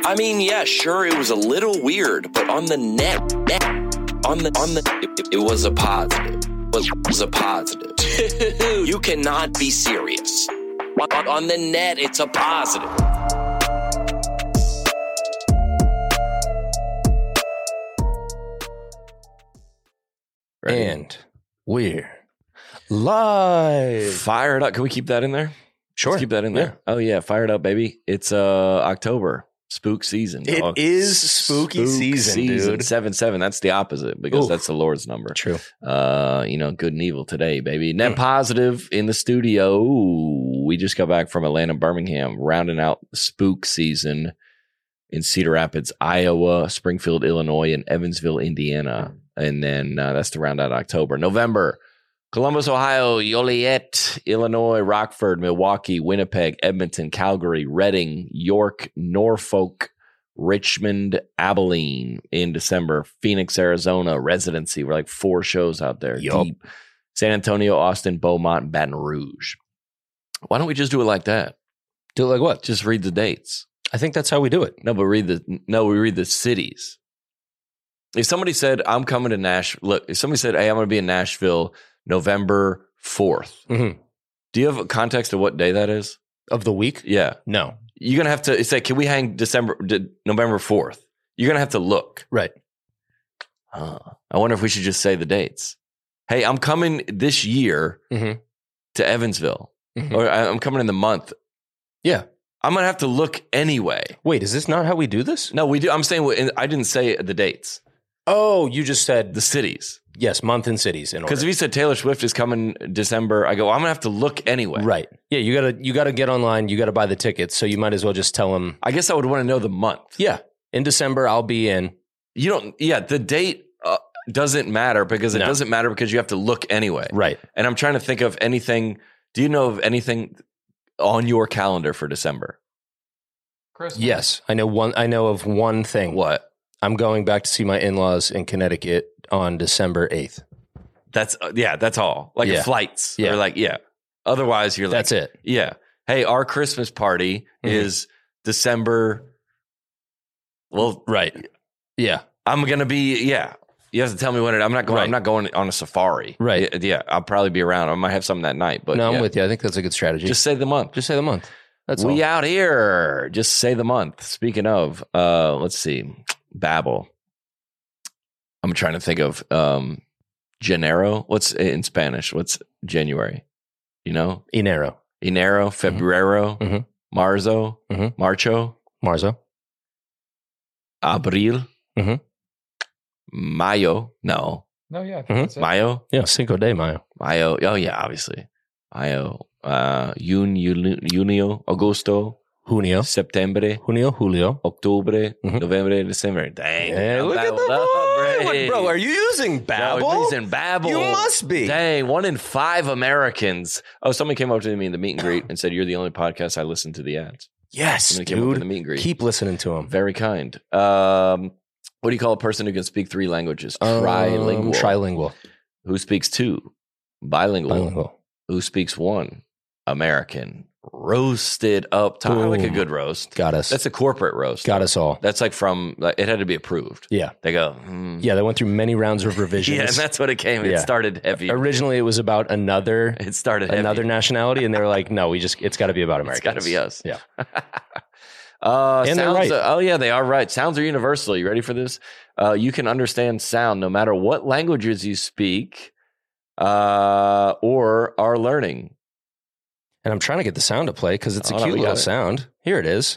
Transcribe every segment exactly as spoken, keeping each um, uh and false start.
I mean, yeah, sure, it was a little weird, but on the net, net on the, on the, it, it was a positive. It was a positive. You cannot be serious. On, on the net, it's a positive. Ready? And we're live. Fire it up. Can we keep that in there? Sure. Let's keep that in there. Yeah. Oh, yeah. Fire it up, baby. It's uh October. Spook season. It dog. is spooky Spook season, season, dude. seven seven. That's the opposite because Oof. that's the Lord's number. True. Uh, you know, good and evil today, baby. Net Mm. positive in the studio. Ooh, we just got back from Atlanta, Birmingham, rounding out spook season in Cedar Rapids, Iowa, Springfield, Illinois, and Evansville, Indiana. And then uh, that's to round out October. November, Columbus, Ohio, Joliet, Illinois, Rockford, Milwaukee, Winnipeg, Edmonton, Calgary, Reading, York, Norfolk, Richmond, Abilene in December, Phoenix, Arizona, residency. We're like four shows out there. Yup. Deep. San Antonio, Austin, Beaumont, Baton Rouge. Why don't we just do it like that? Do it like what? Just read the dates. I think that's how we do it. No, but read the no, we read the cities. If somebody said, I'm coming to Nashville, look, if somebody said, hey, I'm going to be in Nashville November fourth, Mm-hmm. do you have a context of what day that is? Of the week? Yeah. No. You're going to have to say, can we hang December, d- November fourth? You're going to have to look. Right. Huh. I wonder if we should just say the dates. Hey, I'm coming this year Mm-hmm. to Evansville, Mhm. or I- I'm coming in the month. Yeah. I'm going to have to look anyway. Wait, is this not how we do this? No, we do. I'm saying, I didn't say the dates, Oh, you just said the cities. yes, month and cities in order. Because if you said Taylor Swift is coming December, I go, well, I'm gonna have to look anyway. Right. Yeah, you gotta you gotta get online. You gotta buy the tickets. So you might as well just tell them. I guess I would want to know the month. Yeah, in December I'll be in. You don't. Yeah, the date uh, doesn't matter because it No. doesn't matter because you have to look anyway. Right. And I'm trying to think of anything. Do you know of anything on your calendar for December? Christmas. Yes, I know one. I know of one thing. What? I'm going back to see my in-laws in Connecticut on December eighth. That's uh, yeah. That's all. Like Yeah. flights. Yeah. Or like yeah. Otherwise, you're like That's it. Yeah. Hey, our Christmas party Mhm. is December. Well, Right. Yeah. I'm gonna be yeah. You have to tell me when it. I'm not going. Right. I'm not going on a safari. Right. Yeah, yeah, I'll probably be around. I might have something that night. But no, I'm yeah. with you. I think that's a good strategy. Just say the month. just say the month. That's we all. out here. Just say the month. Speaking of, uh, let's see, Babel. I'm trying to think of um, Janero. What's in Spanish? What's January? You know, Enero, Enero, Febrero, Mhm. Marzo, Mhm. Marcho, Marzo. Abril, Mhm. Mayo. No, No, yeah. I think Mhm. that's it. Mayo. Yeah, Cinco de Mayo. Mayo. Oh yeah, obviously. Mayo. Uh, Jun, Jul- Junio, Agosto, Junio. September, Junio, Julio. October, Mhm. November, December. Dang. Hey, I'm look at the babbled up, boy. Ray. Bro, are you using No, Babbel? we're using Babbel. You must be. Dang, one in five Americans. Oh, somebody came up to me in the meet and greet and said, "You're the only podcast I listen to the ads." Yes, Somebody came up in the dude. meet and greet. Keep listening to him. Very kind. Um, what do you call a person who can speak three languages? Trilingual. Um, trilingual. Who speaks two? Bilingual. Bilingual. Who speaks one? American. Roasted up top. I like a Boom. good roast. Got us. That's a corporate roast. Got us all. That's like from, like, it had to be approved. Yeah. They go, hmm. Yeah, they went through many rounds of revisions. Yeah, and that's what it came. It Yeah. started heavy. Originally, it was about another It started heavy. another nationality, and they were like, "No, we just it's got to be about It's Americans. got to be us. Yeah, uh, And they're sounds, right. uh, oh, yeah, they are right. Sounds are universal. You ready for this? Uh, you can understand sound no matter what languages you speak uh, or are learning. and I'm trying to get the sound to play because it's a Oh, no, cute we little got it. sound. Here it is.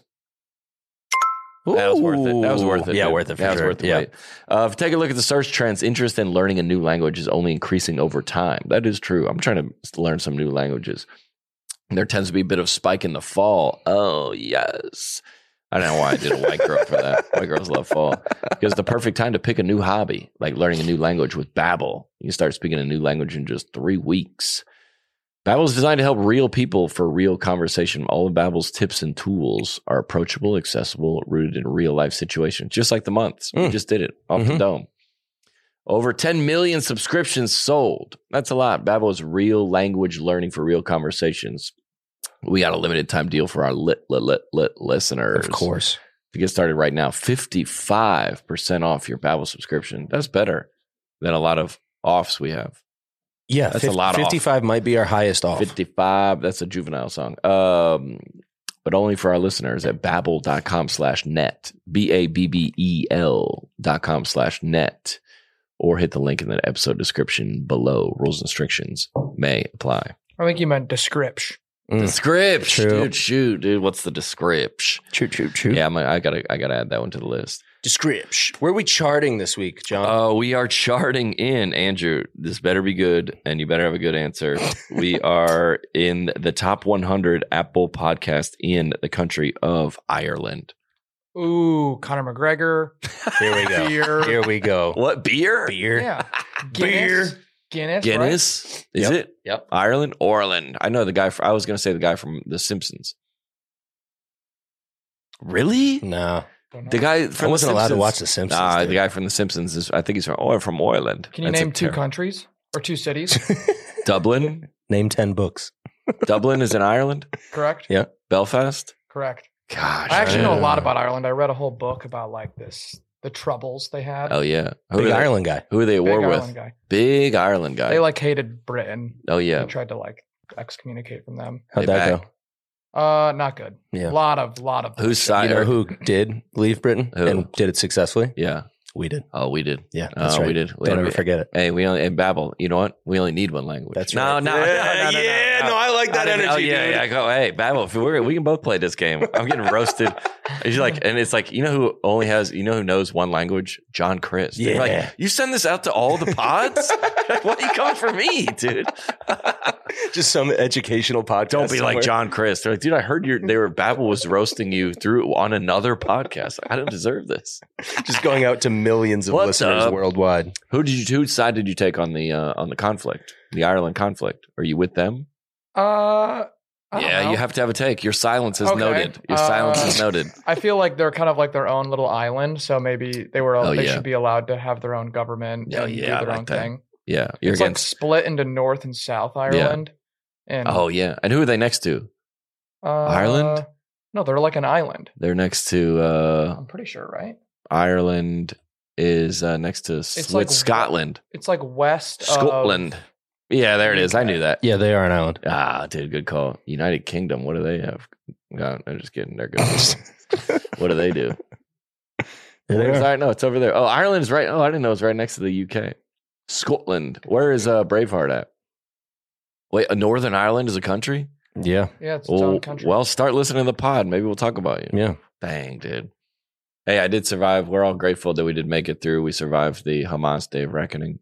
That was worth it. That was Ooh. worth it. Yeah, dude. worth it for that sure. was worth the yeah. wait. Uh, if you take a look at the search trends, interest in learning a new language is only increasing over time. That is true. I'm trying to learn some new languages. There tends to be a bit of spike in the fall. Oh, yes. I don't know why I did a white girl for that. White girls love fall. Because it's the perfect time to pick a new hobby, like learning a new language with Babbel. You can start speaking a new language in just three weeks. Babbel is designed to help real people for real conversation. All of Babbel's tips and tools are approachable, accessible, rooted in real life situations, just like the months. We Mm. just did it off the Mhm. dome. Over ten million subscriptions sold. That's a lot. Babbel is real language learning for real conversations. We got a limited time deal for our lit, lit, lit, lit listeners. Of course. to get started right now, fifty-five percent off your Babbel subscription. That's better than a lot of offs we have. Yeah, That's fifty, a lot off. fifty-five might be our highest off. fifty-five, that's a Juvenile song. Um, but only for our listeners at babbel.com slash net, B A B B E L dot com slash net, or hit the link in the episode description below. Rules and restrictions may apply. I think you meant description. Mm. Description, True. dude, shoot, dude, what's the description? Choo, choo, choo. Yeah, I'm, I gotta, I gotta add that one to the list. Description. Where are we charting this week, John? Oh, we are charting in, Andrew. This better be good, and you better have a good answer. We are in the top one hundred Apple podcast in the country of Ireland. Ooh, Conor McGregor. Here we go. Beer. Here we go. What beer? Beer. Yeah. Beer. Guinness. Guinness. Guinness? Is Yep. it Yep. Ireland? Orland. I know the guy. For, I was going to say the guy from The Simpsons. Really? No, Right? Don't know. The guy I from wasn't The allowed to Simpsons? watch The Simpsons. Nah, dude. the guy from The Simpsons is. I think he's from. Oh, from Ireland. Can you That's a name two terror. countries or two cities? Dublin. Name ten books. Dublin is in Ireland. Correct? Yeah. Belfast. Correct. Gosh. I actually know a Uh, lot about Ireland. I read a whole book about like this, the troubles they had. Oh yeah. Who Big are they, Ireland guy. Who are they at Big war with? Ireland guy. Big Ireland guy. They like hated Britain. oh They yeah. tried to like excommunicate from them. How'd They that back. go? Uh, not good. Yeah. A lot of, lot of. Whose bullshit. side? You know who did leave Britain Who? and did it successfully? Yeah. We did. Oh, we did. Yeah, that's Oh, right. we did. We Don't had- ever forget it. Hey, we only in Babbel. You know what? We only need one language. That's no, right. No, no, Yeah, no, no, no, yeah, no, no, I like that I didn't- energy, Oh, yeah, dude. yeah. I go, hey, Babbel, if we're, we can both play this game. I'm getting roasted. It's like, and it's like, you know who only has, you know who knows one language? John Chris. They're Yeah. like, you send this out to all the pods? Like, why are you coming for me, dude? Just some educational podcast. Don't be like somewhere. John Chris. They're like, dude, I heard your they were Babbel was roasting you through on another podcast. I don't deserve this. Just going out to millions of What's listeners up? worldwide. Who did you? Whose side did you take on the uh, on the conflict, the Ireland conflict? Are you with them? Uh, I don't Yeah, know. you have to have a take. Your silence is Okay. noted. Your Uh, silence is noted. I feel like they're kind of like their own little island, so maybe they were. Oh, they yeah. should be allowed to have their own government Oh, and yeah, I do their like own that. thing. Yeah, you're It's like against. split into North and South Ireland. And oh yeah, and who are they next to? uh, Ireland? No, they're like an island. They're next to uh, I'm pretty sure, right? Ireland. Is uh, next to It's Swi- like- Scotland, It's like west Scotland. of. Yeah, there it is. I Okay. knew that. Yeah, they are an island. Ah, dude, good call. United Kingdom. What do they have? No, I'm just kidding. They're good. What do they do? There they Where's are. I no, it's over there. Oh, Ireland is right. Oh, I didn't know it was right next to the U K. Scotland. Where is uh, Braveheart at? Wait, uh, Northern Ireland is a country? Yeah, Yeah, it's its Well, own country. well, start listening to the pod. Maybe we'll talk about you. yeah. Dang, dude. Hey, I did survive. We're all grateful that we did make it through. We survived the Hamas Day of Reckoning.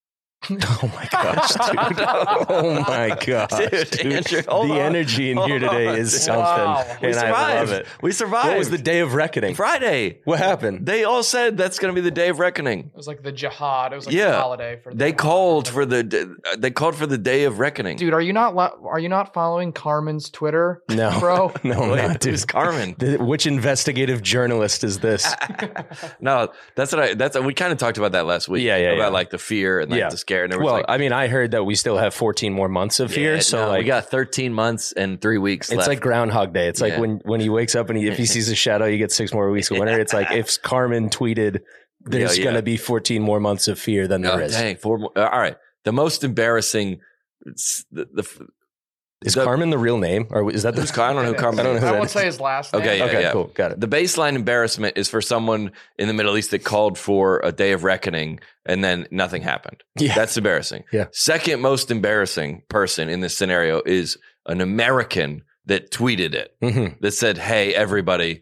Oh my gosh, dude. Oh my gosh, Dude, dude. Andrew, hold the on. energy in here Hold today on, is dude. something. Wow. We And I love survived. it. We survived. What was the day of reckoning? Friday? What happened? They all said that's going to be the day of reckoning. It was like the jihad. It was like Yeah. a holiday for. the They jihad. called for the they called for the day of reckoning. Dude, are you not lo- are you not following Carmen's Twitter, No, bro? no, I'm Wait, not, dude. who's Carmen? The- Which investigative journalist is this? No, that's what I. That's we kind of talked about that last week. Yeah, yeah, about yeah. like the fear and like Yeah. the scare. And it was Well, like, I mean, I heard that we still have fourteen more months of fear. yeah, So no, like, we got thirteen months and three weeks. it's left. like Groundhog Day. It's Yeah. like when when he wakes up and he, if he sees a shadow, you get six more weeks of winter. It's like if Carmen tweeted, "There's Yeah, yeah. going to be fourteen more months of fear than there oh, is." dang, four more. All right, the most embarrassing. it's The, the Is the- Carmen the real name, or is that the? who's Car- I don't know who Carmen. I don't know is. who I that won't is. say his last name. Okay, yeah, okay, yeah. cool, got it. The baseline embarrassment is for someone in the Middle East that called for a day of reckoning and then nothing happened. Yeah. That's embarrassing. Yeah. Second most embarrassing person in this scenario is an American that tweeted it, Mhm. that said, "Hey, everybody,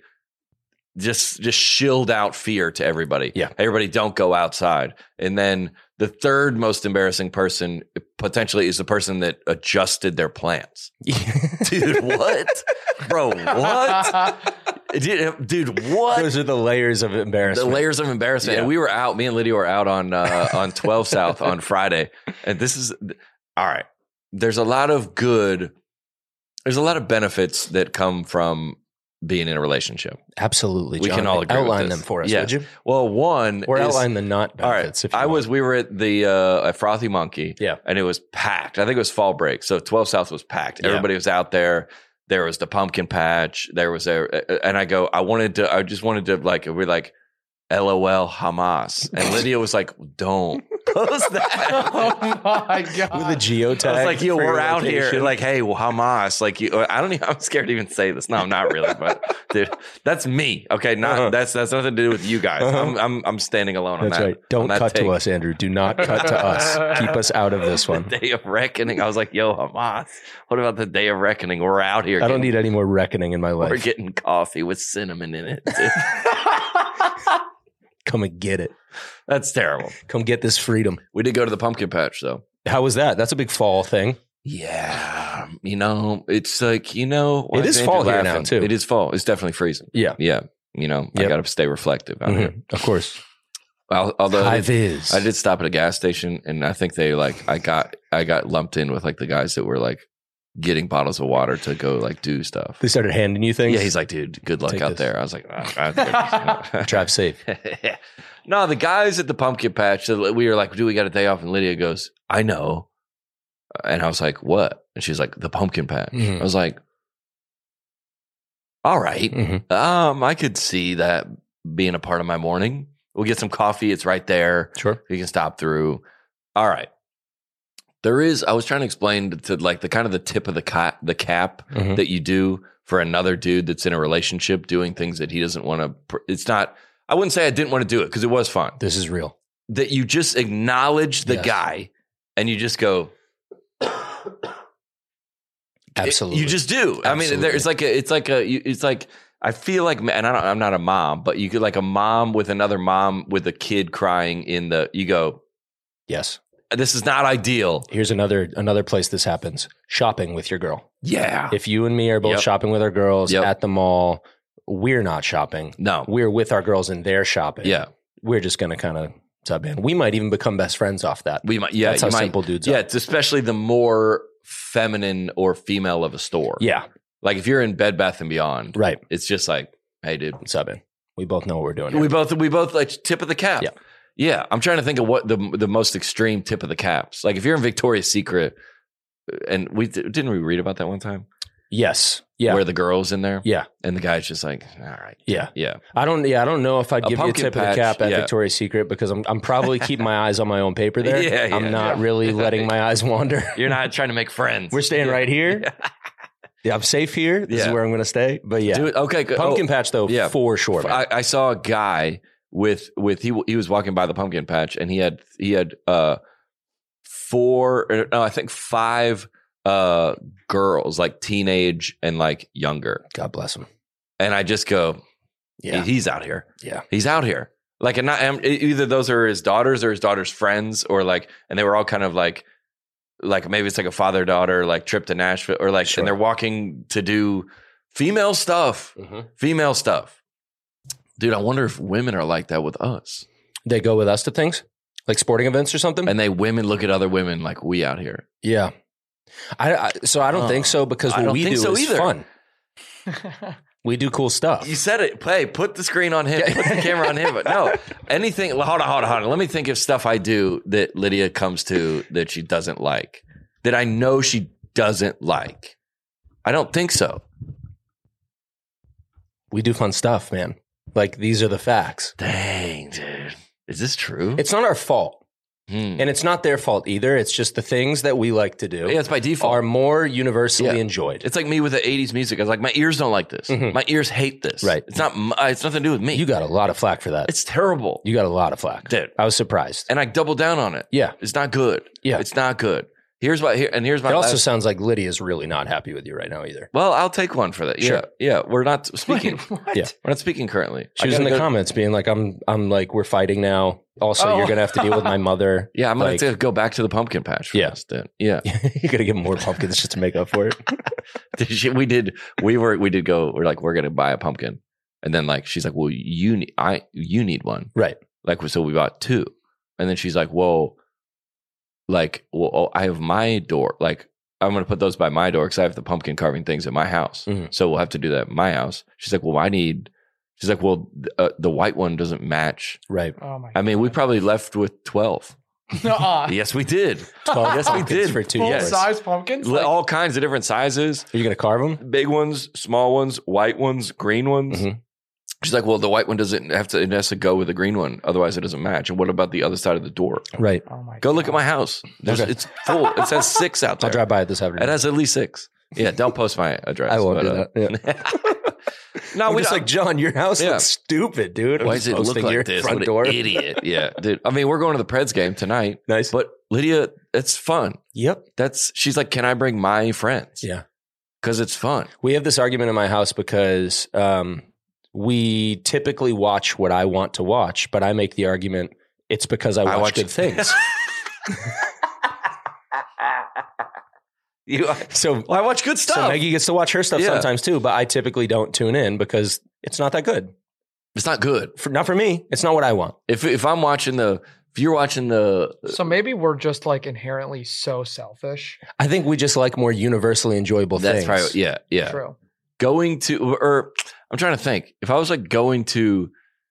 just just shilled out fear to everybody. Yeah. Everybody don't go outside." And then the third most embarrassing person potentially is the person that adjusted their plans. Dude, what? Bro, what? Dude, dude, what? Those are the layers of The embarrassment. layers of embarrassment. Yeah. And we were out, me and Lydia were out on uh, on twelve South on Friday. And this is all right. There's a lot of good, there's a lot of benefits that come from being in a relationship. Absolutely, We John. can all agree with outline this. them for us, Yeah. would you? Well, one Or is, outline the not all right. benefits. If you I want. was, we were at the uh, at Frothy Monkey. Yeah. And it was packed. I think it was fall break. So twelve South was packed. Yeah. Everybody was out there. there was the pumpkin patch. There was a, and I go, I wanted to, I just wanted to like, we're like, LOL Hamas. And Lydia was like, don't post that. Oh my God. With a geotag. I was like, yo, for we're your out here. location. Like, hey, well, Hamas. Like, you, I don't even, I'm scared to even say this. No, I'm not really. But dude, that's me. Okay. Not, Uh-huh. that's, that's nothing to do with you guys. Uh-huh. I'm, I'm, I'm standing alone on That's that. right. Don't on that cut take. to us, Andrew. Do not cut to us. Keep us out of this one. The day of reckoning. I was like, yo, Hamas. What about the day of reckoning? We're out here. I don't getting, need any more reckoning in my We're life. getting coffee with cinnamon in it. dude. Come and get it. That's terrible. Come get this freedom. We did go to the pumpkin patch though. How was that? That's a big fall thing. Yeah, you know, it's like, you know, why It is Andrew fall here now, laughing? too. It is fall. It's definitely freezing. Yeah. Yeah, you know, I Yep. got to stay reflective out here. Mhm. Of course. Al- Although I High did, vis. I did stop at a gas station, and I think they like I got I got lumped in with like the guys that were like getting bottles of water to go like do stuff. They started handing you things. Yeah, he's like, dude, good luck Take out this. there. I was like, ah, Drive safe. no, the guys at the pumpkin patch, we were like, do we got a day off? And Lydia goes, I know. And I was like, what? And she's like, the pumpkin patch. Mhm. I was like, all right. Mhm. Um, I could see that being a part of my morning. We'll get some coffee. It's right there. Sure. You can stop through. All right. There is, I was trying to explain to, to like the kind of the tip of the cap, the cap Mhm. that you do for another dude that's in a relationship doing things that he doesn't want to. Pr- It's not, I wouldn't say I didn't want to do it because it was fun. This is real. That you just acknowledge the Yes. guy and you just go, Absolutely. you just do. I mean, Absolutely. there's like a, it's like a, you- it's like, I feel like, and I don't, I'm not a mom, but you could like a mom with another mom with a kid crying in the, you go, Yes. this is not ideal. Here's another another place this happens. Shopping with your girl. Yeah. If you and me are both Yep. shopping with our girls Yep. at the mall, we're not shopping. No. We're with our girls and they're shopping. Yeah. We're just going to kind of sub in. We might even become best friends off that. We might, yeah. That's how you might, simple dudes Yeah. are. It's especially the more feminine or female of a store. Yeah. Like if you're in Bed Bath and Beyond, Right. it's just like, hey, dude, Sub in. We both know what we're doing. Here. we both, we both like tip of the cap. Yeah. Yeah. I'm trying to think of what the, the most extreme tip of the caps. Like if you're in Victoria's Secret and we, didn't we read about that one time? Yes. Yeah. Where the girl's in there. yeah. And the guy's just like, all right. Yeah. Yeah. I don't. Yeah. I don't know if I'd A give you a pumpkin tip of patch, the cap at yeah. Victoria's Secret because I'm I'm probably keeping my eyes on my own paper there. Yeah, yeah, I'm not yeah. really letting my eyes wander. You're not trying to make friends. We're staying right here. Yeah. Yeah, I'm safe here. This Yeah. is where I'm going to stay. But yeah, Dude, okay. good. pumpkin Oh, patch though, yeah. for sure. Man. I, I saw a guy with with he he was walking by the pumpkin patch and he had he had uh four or, no I think five uh girls like teenage and like younger, God bless him. and I just go, Yeah, he's out here. yeah. He's out here. Like, and not and either those are his daughters or his daughter's friends, or like, and they were all kind of like, like maybe it's like a father daughter like trip to Nashville, or like, Sure. and they're walking to do female stuff, Mhm. female stuff. Dude, I wonder if women are like that with us, They go with us to things like sporting events or something. and they women look at other women like we out here. yeah, I, I so I don't Oh, think so because I what don't we think do so is either. fun. We do cool stuff. You said it. Hey, put the screen on him. Put the camera on him. But no, anything. Hold on, hold on, hold on. Let me think of stuff I do that Lydia comes to that she doesn't like. That I know she doesn't like. I don't think so. We do fun stuff, man. Like these are the facts. Dang, dude. Is this true? It's not our fault. Hmm. And it's not their fault either. It's just the things that we like to do Yeah, it's by default. are more universally Yeah. enjoyed. It's like me with the eighties music. I was like, my ears don't like this. Mhm. My ears hate this. Right. It's not. m- uh, It's nothing to do with me. You got a lot of flack for that. It's terrible, You got a lot of flack. dude. I was surprised. And I double down on it. Yeah. It's not good. Yeah. It's not good. Here's what. Here and here's my. It also last- sounds like Lydia's really not happy with you right now either. Well, I'll take one for that. Yeah, Sure. yeah. We're not speaking. Wait, what? Yeah. We're not speaking currently. She I was in the gotta go- comments being like, I'm I'm like, we're fighting now. Also, Oh. you're gonna have to deal with my mother. Yeah, I'm gonna Like- have to go back to the pumpkin patch. For Yeah. this, then. Yeah. You're gonna give more pumpkins just to make up for it. we did. We were. We did go. We're like, we're gonna buy a pumpkin, and then like she's like, well, you need. I you need one. Right. Like so, we bought two, and then she's like, well, like, well, oh, I have my door. Like, I'm gonna put those by my door because I have the pumpkin carving things at my house. Mhm. So we'll have to do that at my house. She's like, well, I need. She's like, well, th- uh, the white one doesn't match. Right. Oh my I mean, we God. probably left with twelve. Nuh-uh. Yes, we did. twelve Yes, we pumpkins did. for two Full years. size pumpkins? Li- Like, All kinds of different sizes. Are you gonna carve them? Big ones, small ones, white ones, green ones. Mhm. She's like, well, the white one doesn't have to, it has to go with the green one. Otherwise, it doesn't match. And what about the other side of the door? Right. oh my Go look God. at my house. There's, Okay. It's full. It says six out there. I'll drive by it this It afternoon. has at least six. Yeah, don't post my address. I won't but, do uh, that. Yeah. no, I'm we just don't- like, John, your house Yeah. looks stupid, dude. I'm Why just does it look posting like your this? front What door. an idiot. Yeah, dude. I mean, we're going to the Preds game tonight, Nice. but Lydia, it's fun. Yep. That's she's like, can I bring my friends? Yeah. Because it's fun. We have this argument in my house because um, we typically watch what I want to watch, but I make the argument it's because I watch, I watch- good things. You, So, well, I watch good stuff. so Maggie gets to watch her stuff Yeah. sometimes too, but I typically don't tune in because it's not that good. it's not good. For, not for me. It's not what I want. If if I'm watching the, if you're watching the, So maybe we're just like inherently so selfish. I think we just like more universally enjoyable that's things. probably yeah yeah. True. Going to or I'm trying to think. If I was like going to,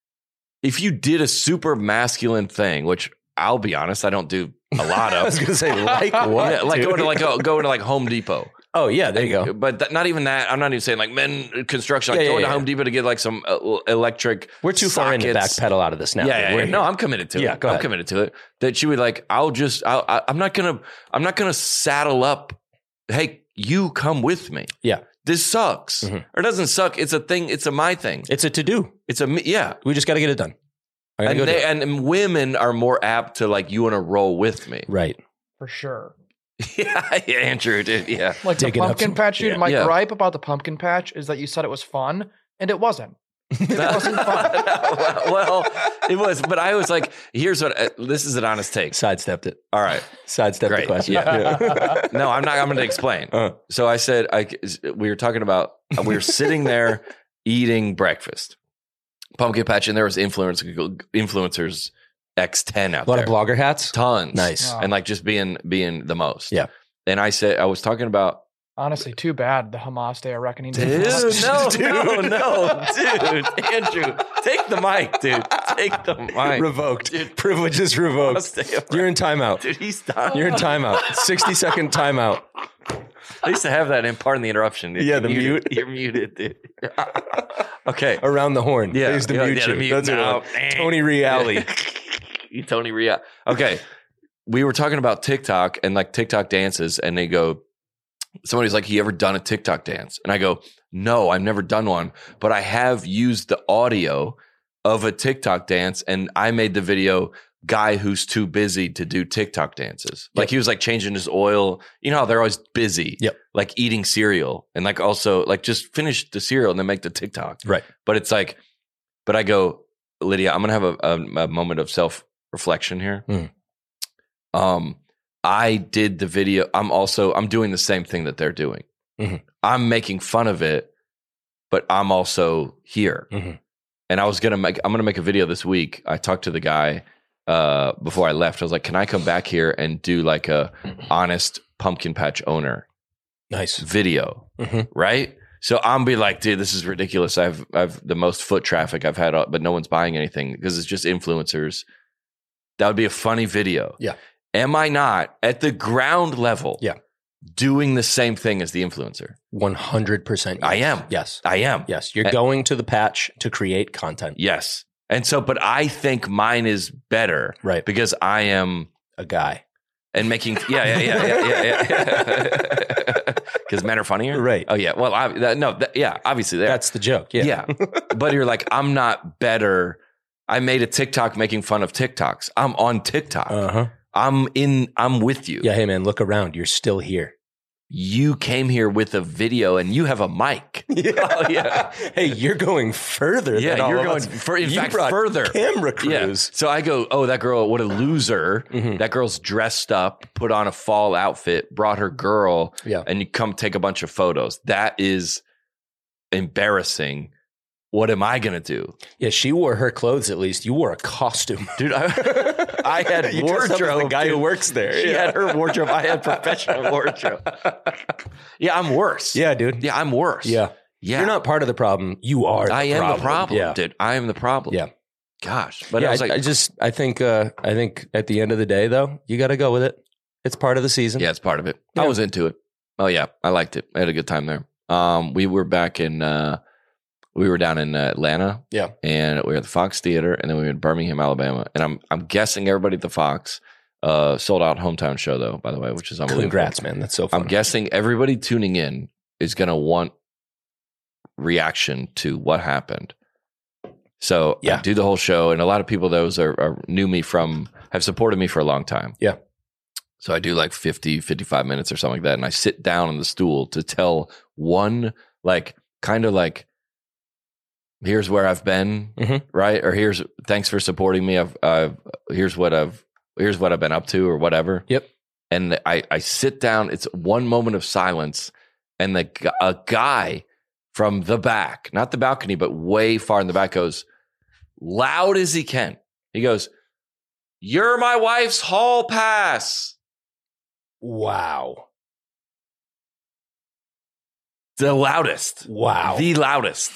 if you did a super masculine thing, which I'll be honest, I don't do a lot I of. was going to say, like what? Yeah, like dude? going to like go, going to like Home Depot. Oh, yeah, there you go. But that, not even that. I'm not even saying like men construction. Like Yeah, yeah, going yeah. to Home Depot to get like some uh, electric. We're too far in to sockets. backpedal out of this now. Yeah, yeah, We're yeah. here. No, I'm committed to Yeah, it. go I'm ahead. committed to it. That she would like. I'll just. I'll, I, I'm not gonna. I'm not gonna saddle up. Hey, you come with me. Yeah. This sucks. Mhm. Or it doesn't suck. It's a thing. It's a my thing. It's a to-do. It's a me. Yeah. We just got to get it done. I gotta And go do they it. and women are more apt to like you want to roll with me. Right. For sure. yeah, yeah, Andrew, dude. Yeah. Like Digging the up pumpkin some- patch, dude. yeah. My Yeah. gripe about the pumpkin patch is that you said it was fun, and it wasn't. It wasn't fun. well, well, it was, but I was like, here's what uh, this is an honest take. Sidestepped it. All right. Sidestepped Great. the question. Yeah. No, I'm not. I'm going to explain. Uh. So I said, I, we were talking about, we were sitting there eating breakfast, pumpkin patch, and there was influencers, influencers X ten out A lot there. of blogger hats. Tons. Nice. Wow. And like just being, being the most. Yeah. And I said, I was talking about, Honestly, too bad the Hamas Day of Reckoning. dude, didn't no, happen. no, no, dude, Andrew, take the mic, dude, take the mic. Revoked. Dude. Privileges revoked. You're You're in timeout. dude, he's done. You're in timeout. sixty second timeout. I used to have that in pardon the interruption. Yeah, the You're muted. mute. You're muted, dude. okay. Around the horn. Yeah, They used to yeah, mute yeah, you. the mute That's what it now. was. Tony Reale. You Tony Ria. Okay. We were talking about TikTok and like TikTok dances, and they go, somebody's like, you ever done a TikTok dance? And I go, no, I've never done one, but I have used the audio of a TikTok dance, and I made the video guy who's too busy to do TikTok dances. Like Yep. he was like changing his oil. You know how they're always busy. Yep. Like eating cereal and like also like just finish the cereal and then make the TikTok. Right. But it's like, but I go, Lydia, I'm going to have a, a, a moment of self reflection here. Mm. Um, I did the video. I'm also, I'm doing the same thing that they're doing. Mhm. I'm making fun of it, but I'm also here. Mhm. And I was going to make, I'm going to make a video this week. I talked to the guy uh, before I left. I was like, can I come back here and do like a honest pumpkin patch owner Nice. video? Mhm. Right. So I'm be like, dude, this is ridiculous. I've, I've the most foot traffic I've had, but no one's buying anything because it's just influencers. That would be a funny video. Yeah. Am I not at the ground level? Yeah. Doing the same thing as the influencer? one hundred percent. I am. Yes. I am. Yes. You're Uh, going to the patch to create content. Yes. And so, but I think mine is better Right. because I am A guy. and making, yeah, yeah, yeah, yeah, yeah, yeah. Because men are funnier. Right. Oh yeah. Well, I, that, no, that, yeah, obviously they are. That's the joke. Yeah. Yeah. But you're like, I'm not better. I made a TikTok making fun of TikToks. I'm on TikTok. Uh huh. I'm in, I'm with you. Yeah. Hey, man, look around. You're still here. You came here with a video and you have a mic. Oh, yeah. Hey, you're going further. Yeah, than all you're of going us. fur- in You fact, brought further. Camera Yeah. crews. So I go, oh, that girl, what a loser. Mhm. That girl's dressed up, put on a fall outfit, brought her girl, Yeah. and you come take a bunch of photos. That is embarrassing. What am I going to do? Yeah. She wore her clothes at least. You wore a costume. Dude, I, I had You dressed up as the wardrobe. guy who dude. works there. She Yeah. had her wardrobe. I had professional wardrobe. Yeah, I'm worse. Yeah, dude. Yeah, I'm worse. Yeah. Yeah. You're not part of the problem. You are the I am problem. the problem, Yeah. dude. I am the problem. Yeah. Gosh, but yeah, I was I, like, I just I think uh, I think at the end of the day though, you got to go with it. It's part of the season. yeah, it's part of it. Yeah. I was into it. Oh yeah, I liked it. I had a good time there. Um, we were back in, uh, we were down in uh, Atlanta. Yeah. And we were at the Fox Theater, and then we were in Birmingham, Alabama. And I'm I'm guessing everybody at the Fox, uh, sold out hometown show though, by the way, which is unbelievable. Congrats, man. That's so fun. I'm guessing everybody tuning in is going to want reaction to what happened. So Yeah. I do the whole show, and a lot of people those are, are knew me from have supported me for a long time. Yeah. So I do like fifty, fifty-five minutes or something like that, and I sit down on the stool to tell one like kind of like here's where I've been, Mhm. right? Or here's thanks for supporting me. I've, I've here's what I've here's what I've been up to or whatever. Yep. And I I sit down. It's one moment of silence, and the gu- a guy from the back, not the balcony, but way far in the back, goes loud as he can. He goes, "You're my wife's hall pass." Wow. The loudest. Wow. The loudest.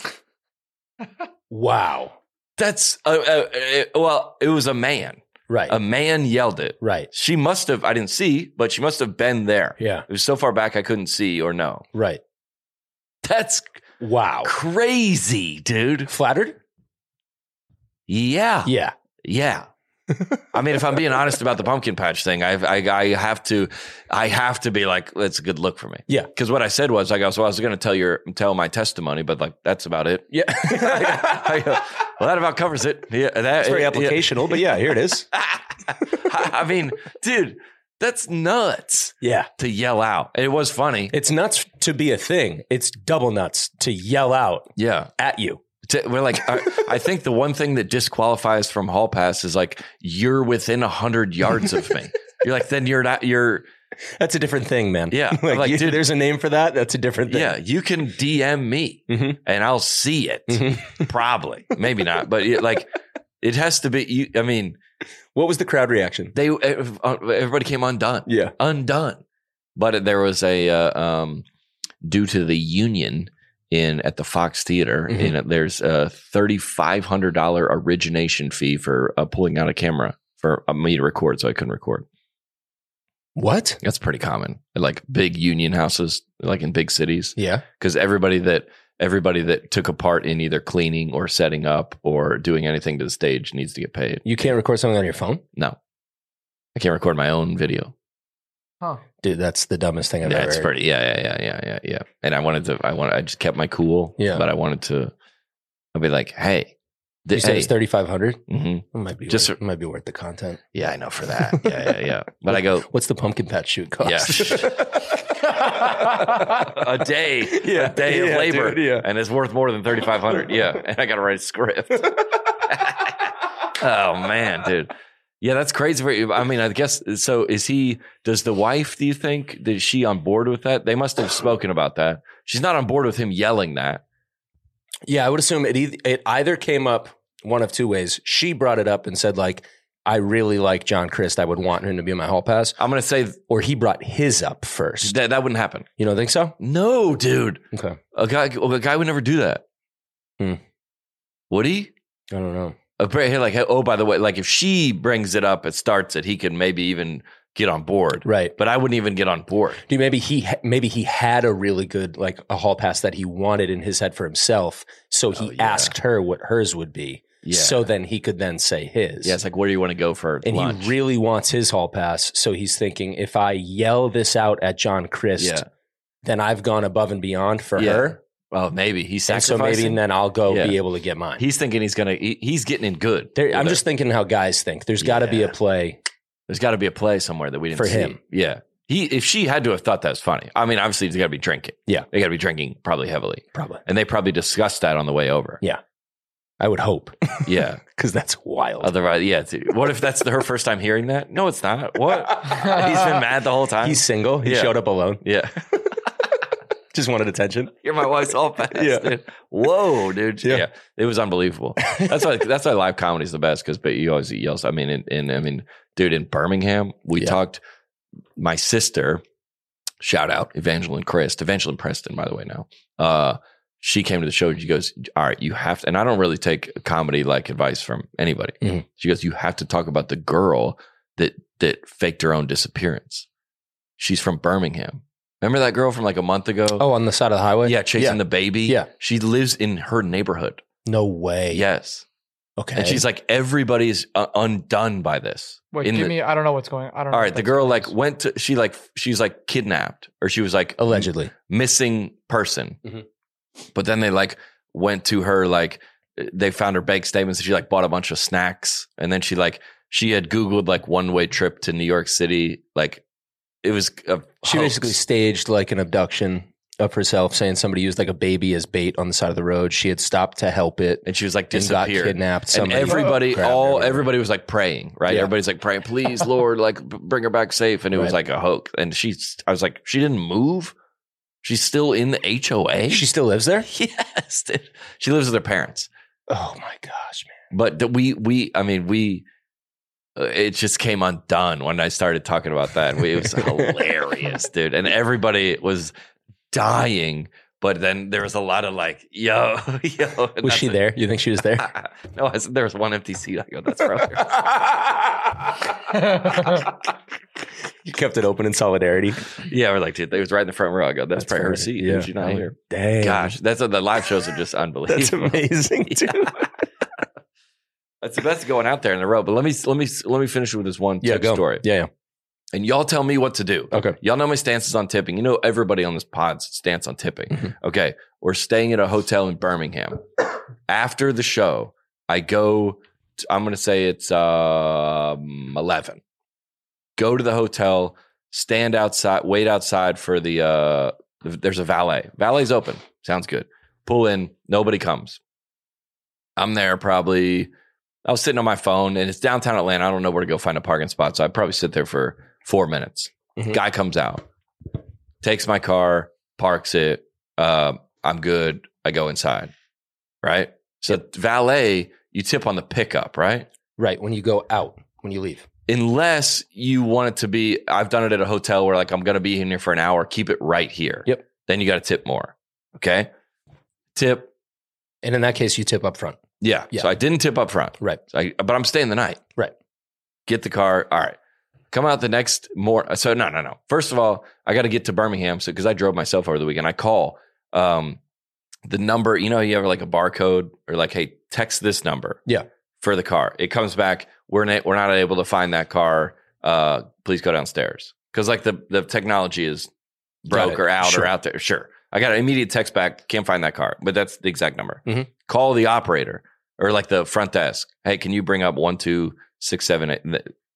wow. That's uh, uh, uh, well, it was a man. Right. A man yelled it. right. She must have. I didn't see, but she must have been there. Yeah. It was so far back I couldn't see or know. Right. That's Wow. crazy, dude. Flattered? Yeah, Yeah. yeah. I mean, if I'm being honest about the pumpkin patch thing, I, I I have to, I have to be like, that's a good look for me. Yeah. Because what I said was, I go, so I was going to tell your tell my testimony, but like that's about it. Yeah. I go, well, that about covers it. Yeah, that, It's very yeah. applicational, but yeah, here it is. I mean, dude, that's nuts Yeah. to yell out. It was funny. It's nuts to be a thing. It's double nuts to yell out Yeah. at you. To- We're like, I, I think the one thing that disqualifies from hall pass is like, you're within a hundred yards of me. You're like, then you're not, you're, That's a different thing, man. Yeah. like, Like, you- dude- there's a name for that. That's a different thing. yeah, you can D M me Mhm. and I'll see it. Mhm. Probably, maybe not, but it, like, it has to be, you, I mean, What was the crowd reaction? they, everybody came undone. Yeah. Undone. But there was a, uh, um, due to the union in at the Fox Theater, Mhm. and there's a thirty-five hundred dollars origination fee for uh, pulling out a camera for uh, me to record, so I couldn't record. What? That's pretty common at like big union houses, like in big cities, Yeah. because everybody that everybody that took a part in either cleaning or setting up or doing anything to the stage needs to get paid. You can't record something on your phone? No, I can't record my own video. Huh. Dude, that's the dumbest thing I've Yeah, ever it's heard. pretty. Yeah, yeah, yeah, yeah, yeah, yeah. And I wanted to. I want. I just kept my cool. Yeah. But I wanted to. I'd be like, hey, You th- said hey. it's thirty-five hundred? Mhm. It might be Just- worth, it might be worth the content. Yeah, I know for that. Yeah, yeah, yeah. But I go What's the pumpkin patch shoot cost? a day, Yeah. a day of Yeah, labor, dude, yeah. and it's worth more than thirty five hundred. Yeah, and I got to write a script. Oh man, dude. Yeah, that's crazy for you. I mean, I guess so. Is he? Does the wife? Do you think is she on board with that? They must have spoken about that. She's not on board with him yelling that. Yeah, I would assume it, e- it either came up one of two ways. She brought it up and said, like, I really like John Christ. I would want him to be in my hall pass. I'm gonna say Or he brought his up first. that that wouldn't happen. You don't think so? No, dude. Okay. A guy, a guy would never do that. Hmm. Would he? I don't know. A pra- Like, oh, by the way, like if she brings it up, it starts it. He can maybe even get on board. Right. But I wouldn't even get on board. Dude, maybe he ha- maybe he had a really good, like, a hall pass that he wanted in his head for himself. So he Oh, yeah. asked her what hers would be. Yeah. So then he could then say his. Yeah, it's like, where do you want to go for And lunch? he really wants his hall pass. So he's thinking, if I yell this out at John Christ, Yeah. then I've gone above and beyond for Yeah. her. Oh, maybe he's And so sacrificing. maybe then I'll go Yeah. be able to get mine. He's thinking he's gonna. He, he's getting in good. There, with I'm it. just thinking how guys think. There's got to be a Yeah. play. There's got to be a play somewhere that we didn't For see. him. Yeah. He. If she had to have thought that was funny. I mean, obviously he's got to be drinking. Yeah. They got to be drinking probably heavily, Probably. and they probably discussed that on the way over. Yeah. I would hope. Yeah. Because that's wild. Otherwise, yeah. dude, What if that's her first time hearing that? No, it's not. What? He's been mad the whole time. He's single. He Yeah. showed up alone. yeah. Just wanted attention. You're my wife's all fast. Yeah. Dude. Whoa, dude. Yeah. Yeah. It was unbelievable. That's why that's why live comedy is the best, because but you always yells. I mean, in, in I mean, dude, in Birmingham, we Yeah. talked. My sister, shout out Evangeline Christ, Evangeline Preston, by the way. Now, uh, she came to the show and she goes, all right, you have to, and I don't really take comedy like advice from anybody. Mhm. She goes, you have to talk about the girl that that faked her own disappearance. She's from Birmingham. Remember that girl from like a month ago? Oh, on the side of the highway? yeah, chasing yeah. the baby. Yeah. She lives in her neighborhood. No way. Yes. Okay. And she's like, everybody's uh, undone by this. Wait, In give the- me. I don't know what's going. I don't. know All what right, the that's girl going like on. went to, she like, she's like kidnapped or she was like allegedly. missing person. Mhm. But then they like went to her, like they found her bank statements. She like bought a bunch of snacks. And then she like, she had Googled like one way trip to New York City. Like it was, a She hoax. basically staged like an abduction of herself, saying somebody used like a baby as bait on the side of the road. She had stopped to help it and she was like and got disappeared. kidnapped. And Somebody everybody, grabbed her all everywhere. everybody was like praying, right? Yeah. Everybody's like praying, please, Lord, like b- bring her back safe. And it was Right. like a hoax. And she's, I was like, she didn't move. She's still in the H O A. She still lives there? yes, dude. She lives with her parents. Oh my gosh, man. But the, we, we, I mean, we, uh, it just came undone when I started talking about that. And we, it was hilarious, dude. And everybody was dying. But then there was a lot of like, yo, yo. and Was that's she it. there? You think she was there? no, I said there was one empty seat. I go, that's from her. You kept it open in solidarity. Yeah, we're like, dude, they was right in the front row. I go, that's, That's probably her right. seat. Yeah. Yeah. She's not Oh, here. Dang. Gosh, that's the live shows are just unbelievable. That's amazing, too. That's the best going out there in the row. But let me let me let me finish with this one Yeah, tip go. story. Yeah, yeah. And y'all tell me what to do. Okay. Y'all know my stances on tipping. You know everybody on this pod's stance on tipping. Mhm. Okay. We're staying at a hotel in Birmingham. After the show, I go, to, I'm going to say it's um, eleven. Go to the hotel, stand outside, wait outside for the, uh, there's a valet. Valet's open. Sounds good. Pull in. Nobody comes. I'm there probably, I was sitting on my phone and it's downtown Atlanta. I don't know where to go find a parking spot. So I probably sit there for four minutes. Mhm. Guy comes out, takes my car, parks it. Uh, I'm good. I go inside. Right. So valet, you tip on the pickup, right? Right. When you go out, when you leave. Unless you want it to be, I've done it at a hotel where like I'm going to be in here for an hour. Keep it right here. Yep. Then you got to tip more. Okay. Tip. And in that case, you tip up front. Yeah. Yeah. So I didn't tip up front. Right. So I, but I'm staying the night. Right. Get the car. All right. Come out the next more. So no, no, no. First of all, I got to get to Birmingham. So because I drove myself over the weekend, I call um, the number. You know, you have like a barcode or like, hey, text this number. Yeah. For the car, it comes back. We're not, we're not able to find that car. Uh, please go downstairs because like the the technology is broke Got it. or out Sure. or out there. Sure. I got an immediate text back. Can't find that car, but that's the exact number. Mhm. Call the operator or like the front desk. Hey, can you bring up one, two, six, seven, eight?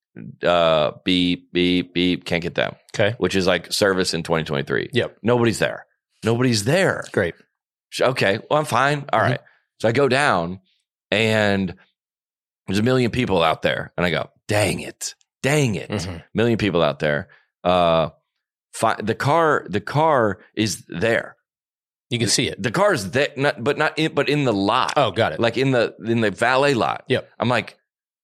Uh, beep, beep, beep. Can't get them. Okay. Which is like service in twenty twenty-three. Yep. Nobody's there. Nobody's there. Great. Okay. Well, I'm fine. All Mhm. right. So I go down and there's a million people out there. And I go, dang it. Dang it. Mhm. Million people out there. Uh, fi- the car, the car is there. You can see it. The car is there, not, but not in, but in the lot. Oh, got it. Like in the, in the valet lot. Yep. I'm like,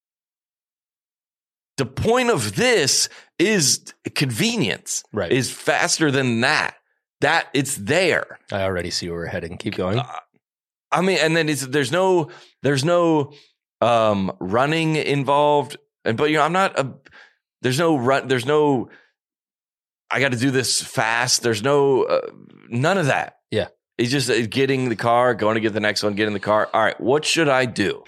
the point of this is convenience. Right. Is faster than that. That it's there. I already see where we're heading. Keep going. Uh, I mean, and then it's, there's no, there's no um, running involved. And, but, you know, I'm not a, there's no run, there's no, I got to do this fast. There's no, uh, none of that. Yeah. It's just uh, getting the car, going to get the next one, get in the car. All right. What should I do?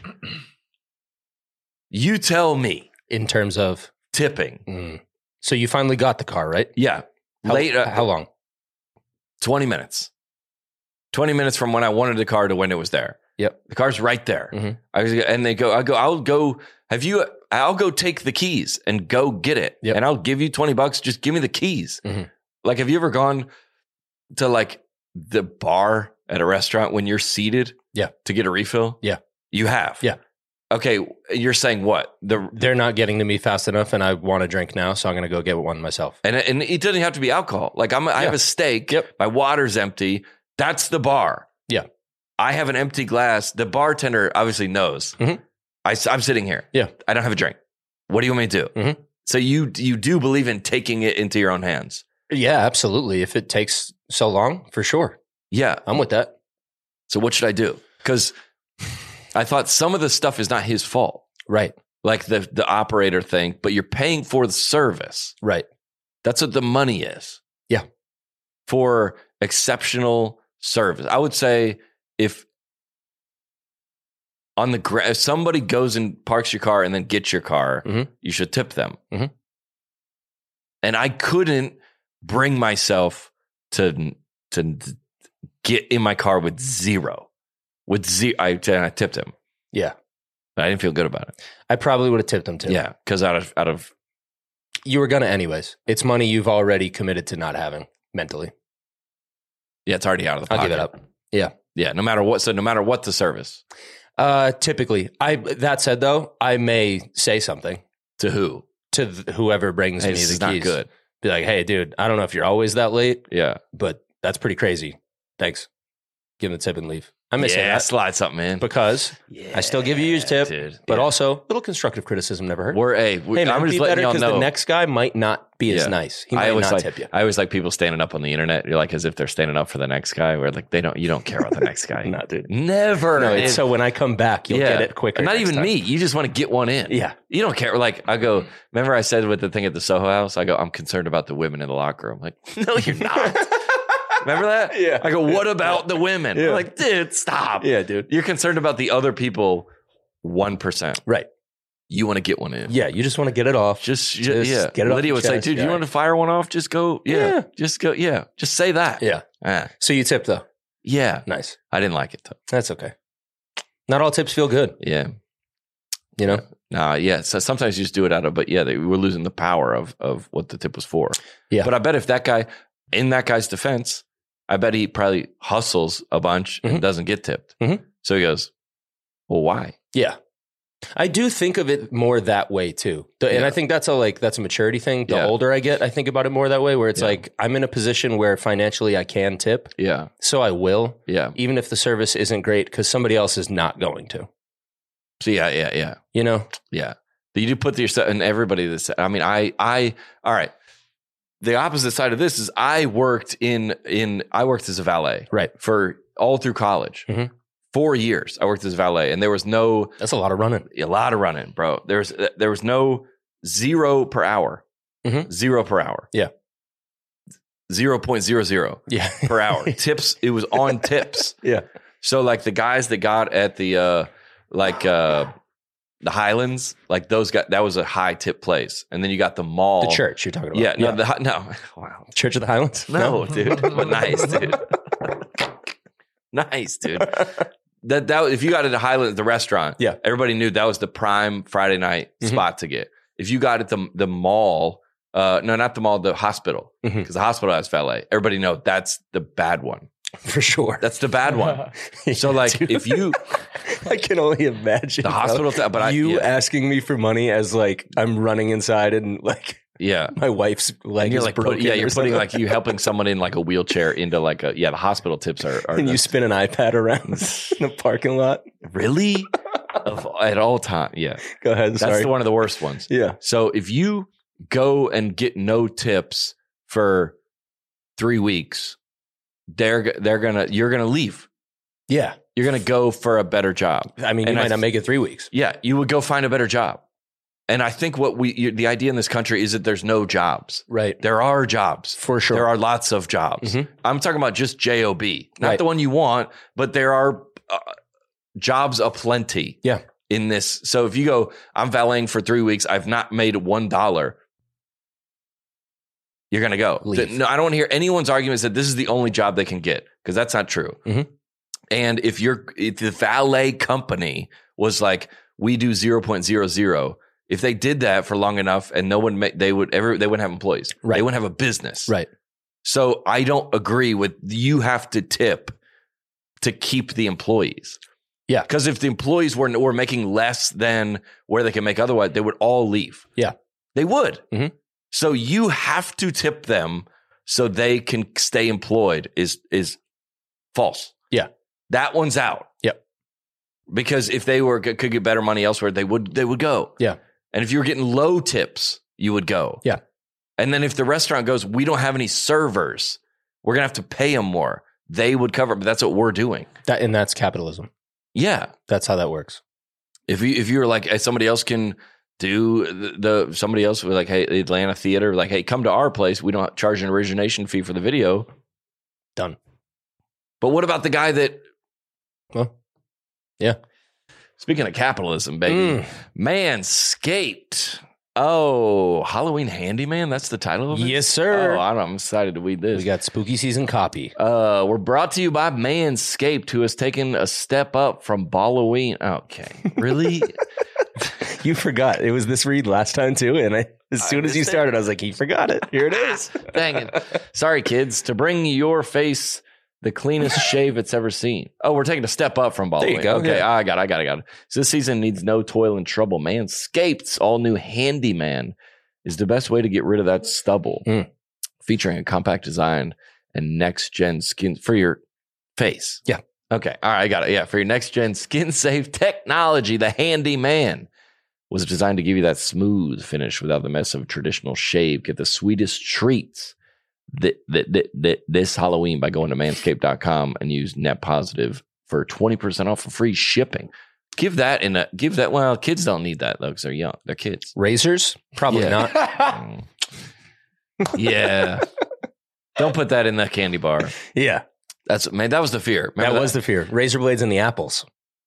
You tell me. In terms of, Tipping. mm. So you finally got the car, right? Yeah. How, Late, uh, how long? twenty minutes. twenty minutes from when I wanted the car to when it was there. Yep. The car's right there. Mhm. I was, and they go, I go, I'll go, have you, I'll go take the keys and go get it. Yep. And I'll give you twenty bucks. Just give me the keys. Mhm. Like, have you ever gone to like the bar at a restaurant when you're seated? Yeah. To get a refill? Yeah. You have? Yeah. Okay. You're saying what? The, They're not getting to me fast enough, and I want a drink now, so I'm going to go get one myself. and, and it doesn't have to be alcohol. Like I'm, I have Yeah. a steak. Yep. My water's empty. That's the bar. Yeah. I have an empty glass. The bartender obviously knows. Mhm. I, am sitting here. Yeah. I don't have a drink. What do you want me to do? Mhm. So you you do believe in taking it into your own hands? Yeah, absolutely. If it takes so long, for sure. Yeah. I'm with that. So what should I do? Because I thought some of the stuff is not his fault. Right. Like the, the operator thing, but you're paying for the service. Right. That's what the money is. Yeah. For exceptional service. I would say if on the gra- if somebody goes and parks your car and then gets your car, Mhm. you should tip them. Mhm. And I couldn't bring myself to to get in my car with zero. With zero, I, I tipped him. Yeah. But I didn't feel good about it. I probably would have tipped him too. Yeah, because out of out of You were going to anyways. It's money you've already committed to not having mentally. yeah, it's already out of the I'll pocket. give it up. Yeah. Yeah, no matter what. So no matter what the service, Uh, typically, I that said though, I may say something to who? to th- whoever brings Hey, me this the is keys. not good. Be like, hey, dude, I don't know if you're always that late, Yeah, but that's pretty crazy. Thanks. Give him the tip and leave. I may say yeah, that slide something in. because Yeah, I still give you your tip, dude. but Yeah. also little constructive criticism never hurt. We're a. We, Hey, man, I'm be just letting better y'all because know. the next guy might not be as Yeah. nice. He I might always not like. tip you. I always like people standing up on the internet. You're like as if they're standing up for the next guy. Where like they don't. You don't care about the next guy. Not, dude. Never. No, it's, It- so when I come back, you'll yeah. get it quicker. Not next even time. me. You just want to get one in. Yeah. You don't care. Like I go. Remember I said with the thing at the Soho House. I go. I'm concerned about the women in the locker room. Like no, you're not. Remember that? Yeah. I go. What about the women? Yeah. I'm like, dude, stop. Yeah, dude. You're concerned about the other people. One percent. Right. You want to get one in. Yeah, you just want to get it off. Just, ju- Just yeah. get it off Lydia your would say, chest, dude, yeah. you want to fire one off? Just go. Yeah. Yeah. Just go. Yeah. Just say that. Yeah. Ah. So you tip though. Yeah. Nice. I didn't like it though. That's okay. Not all tips feel good, Yeah. you know? Nah. Yeah. So sometimes you just do it out of, but yeah, they, we're losing the power of of what the tip was for. Yeah. But I bet if that guy, in that guy's defense, I bet he probably hustles a bunch Mhm. and doesn't get tipped. Mhm. So he goes, well, why? Yeah. I do think of it more that way too. The- And Yeah. I think that's a like that's a maturity thing. The Yeah. older I get, I think about it more that way where it's Yeah. like I'm in a position where financially I can tip, Yeah. so I will, Yeah. even if the service isn't great cuz somebody else is not going to. So yeah. Yeah. Yeah. You know? Yeah. You do put yourself and everybody that's, I mean, I, I, all right. The opposite side of this is I worked in, in, I worked as a valet Right. for all through college. Mhm. Four years I worked as a valet and there was no, That's a lot of running. a lot of running, bro. There's, there was no zero per hour, Mhm. zero per hour. Yeah. zero point zero zero Yeah. per hour. Tips. It was on tips. Yeah. So like the guys that got at the, uh, like, uh, the Highlands, like those got, that was a high tip place. And then you got the mall. The church you're talking about. Yeah, no, the, Hi- no, wow, Church of the Highlands? no, dude, but nice, dude, nice, dude. That that if you got at the Highland, the restaurant, Yeah. everybody knew that was the prime Friday night Mhm. spot to get. If you got at the the mall, uh, no, not the mall, the hospital, Mhm. because the hospital has valet. Everybody know that's the bad one. For sure. That's the bad one. So like, Dude. if you I can only imagine the bro. hospital, th- but I, you yeah, asking me for money as like I'm running inside and like yeah. my wife's leg And you're is like, put, broken. yeah, or you're putting something. like you helping someone in like a wheelchair into like a yeah. The hospital tips are, are and you the- spin an iPad around in the parking lot. really of, at all time. Yeah, Go ahead. that's Sorry. the, one of the worst ones. Yeah. So if you go and get no tips for three weeks, they're they're gonna you're gonna leave. Yeah. You're gonna go for a better job. I mean, you And I might not th- make it three weeks. Yeah, you would go find a better job. And I think what we you, the idea in this country is that there's no jobs. Right. There are jobs. For sure. There are lots of jobs. Mhm. I'm talking about just J O B, not Right. the one you want, but there are uh, jobs aplenty. Yeah. In this, so if you go, I'm valeting for three weeks, I've not made one dollar. You're gonna go. Leave. Th- No, I don't want to hear anyone's arguments that this is the only job they can get because that's not true. Mhm. And if you're if the valet company was like, we do zero point zero zero. If they did that for long enough and no one, ma- they would ever, they wouldn't have employees. Right. They wouldn't have a business. Right. So I don't agree with you have to tip to keep the employees. Yeah. Because if the employees were, were making less than where they can make otherwise, they would all leave. Yeah. They would. Mhm. So you have to tip them so they can stay employed is is false. Yeah. That one's out. Yep. Because if they were could get better money elsewhere, they would they would go. Yeah. And if you were getting low tips, you would go. Yeah. And then if the restaurant goes, we don't have any servers, we're gonna have to pay them more. they would cover. But that's what we're doing. That, and that's capitalism. Yeah. That's how that works. If you if you're like hey, somebody else can do the, the somebody else with like hey the Atlanta Theater like hey come to our place, we don't charge an origination fee for the video. Done. But what about the guy that? Well, yeah. Speaking of capitalism, baby, Mm. Manscaped. Oh, Halloween Handyman. That's the title of it. Yes, sir. Oh, I don't, I'm excited to read this. We got spooky season copy. Uh, we're brought to you by Manscaped, who has taken a step up from Halloween. Okay, really? You forgot. It was this read last time, too. And I, as soon as you missed it. started, I was like, he forgot it. Here it is. Dang it. Sorry, kids. To bring your face the cleanest shave it's ever seen. Oh, we're taking a step up from Halloween. There you go. Okay, Yeah. I got it. I got it. I got it. So this season needs no toil and trouble. Manscaped's all new Handyman is the best way to get rid of that stubble. Mm. Featuring a compact design and next gen skin for your face. Yeah. Okay. All right. I got it. Yeah. For your next gen skin safe technology, the Handyman was designed to give you that smooth finish without the mess of traditional shave. Get the sweetest treats that, that, that, that this Halloween by going to manscaped dot com and use net positive for twenty percent off for free shipping. Give that in a give that. Well, kids don't need that though because they're young. They're kids. Razors? Probably Yeah. not. Mm. Yeah. Don't put that in the candy bar. Yeah. That's man. That was the fear. Remember That was the fear. Razor blades and the apples.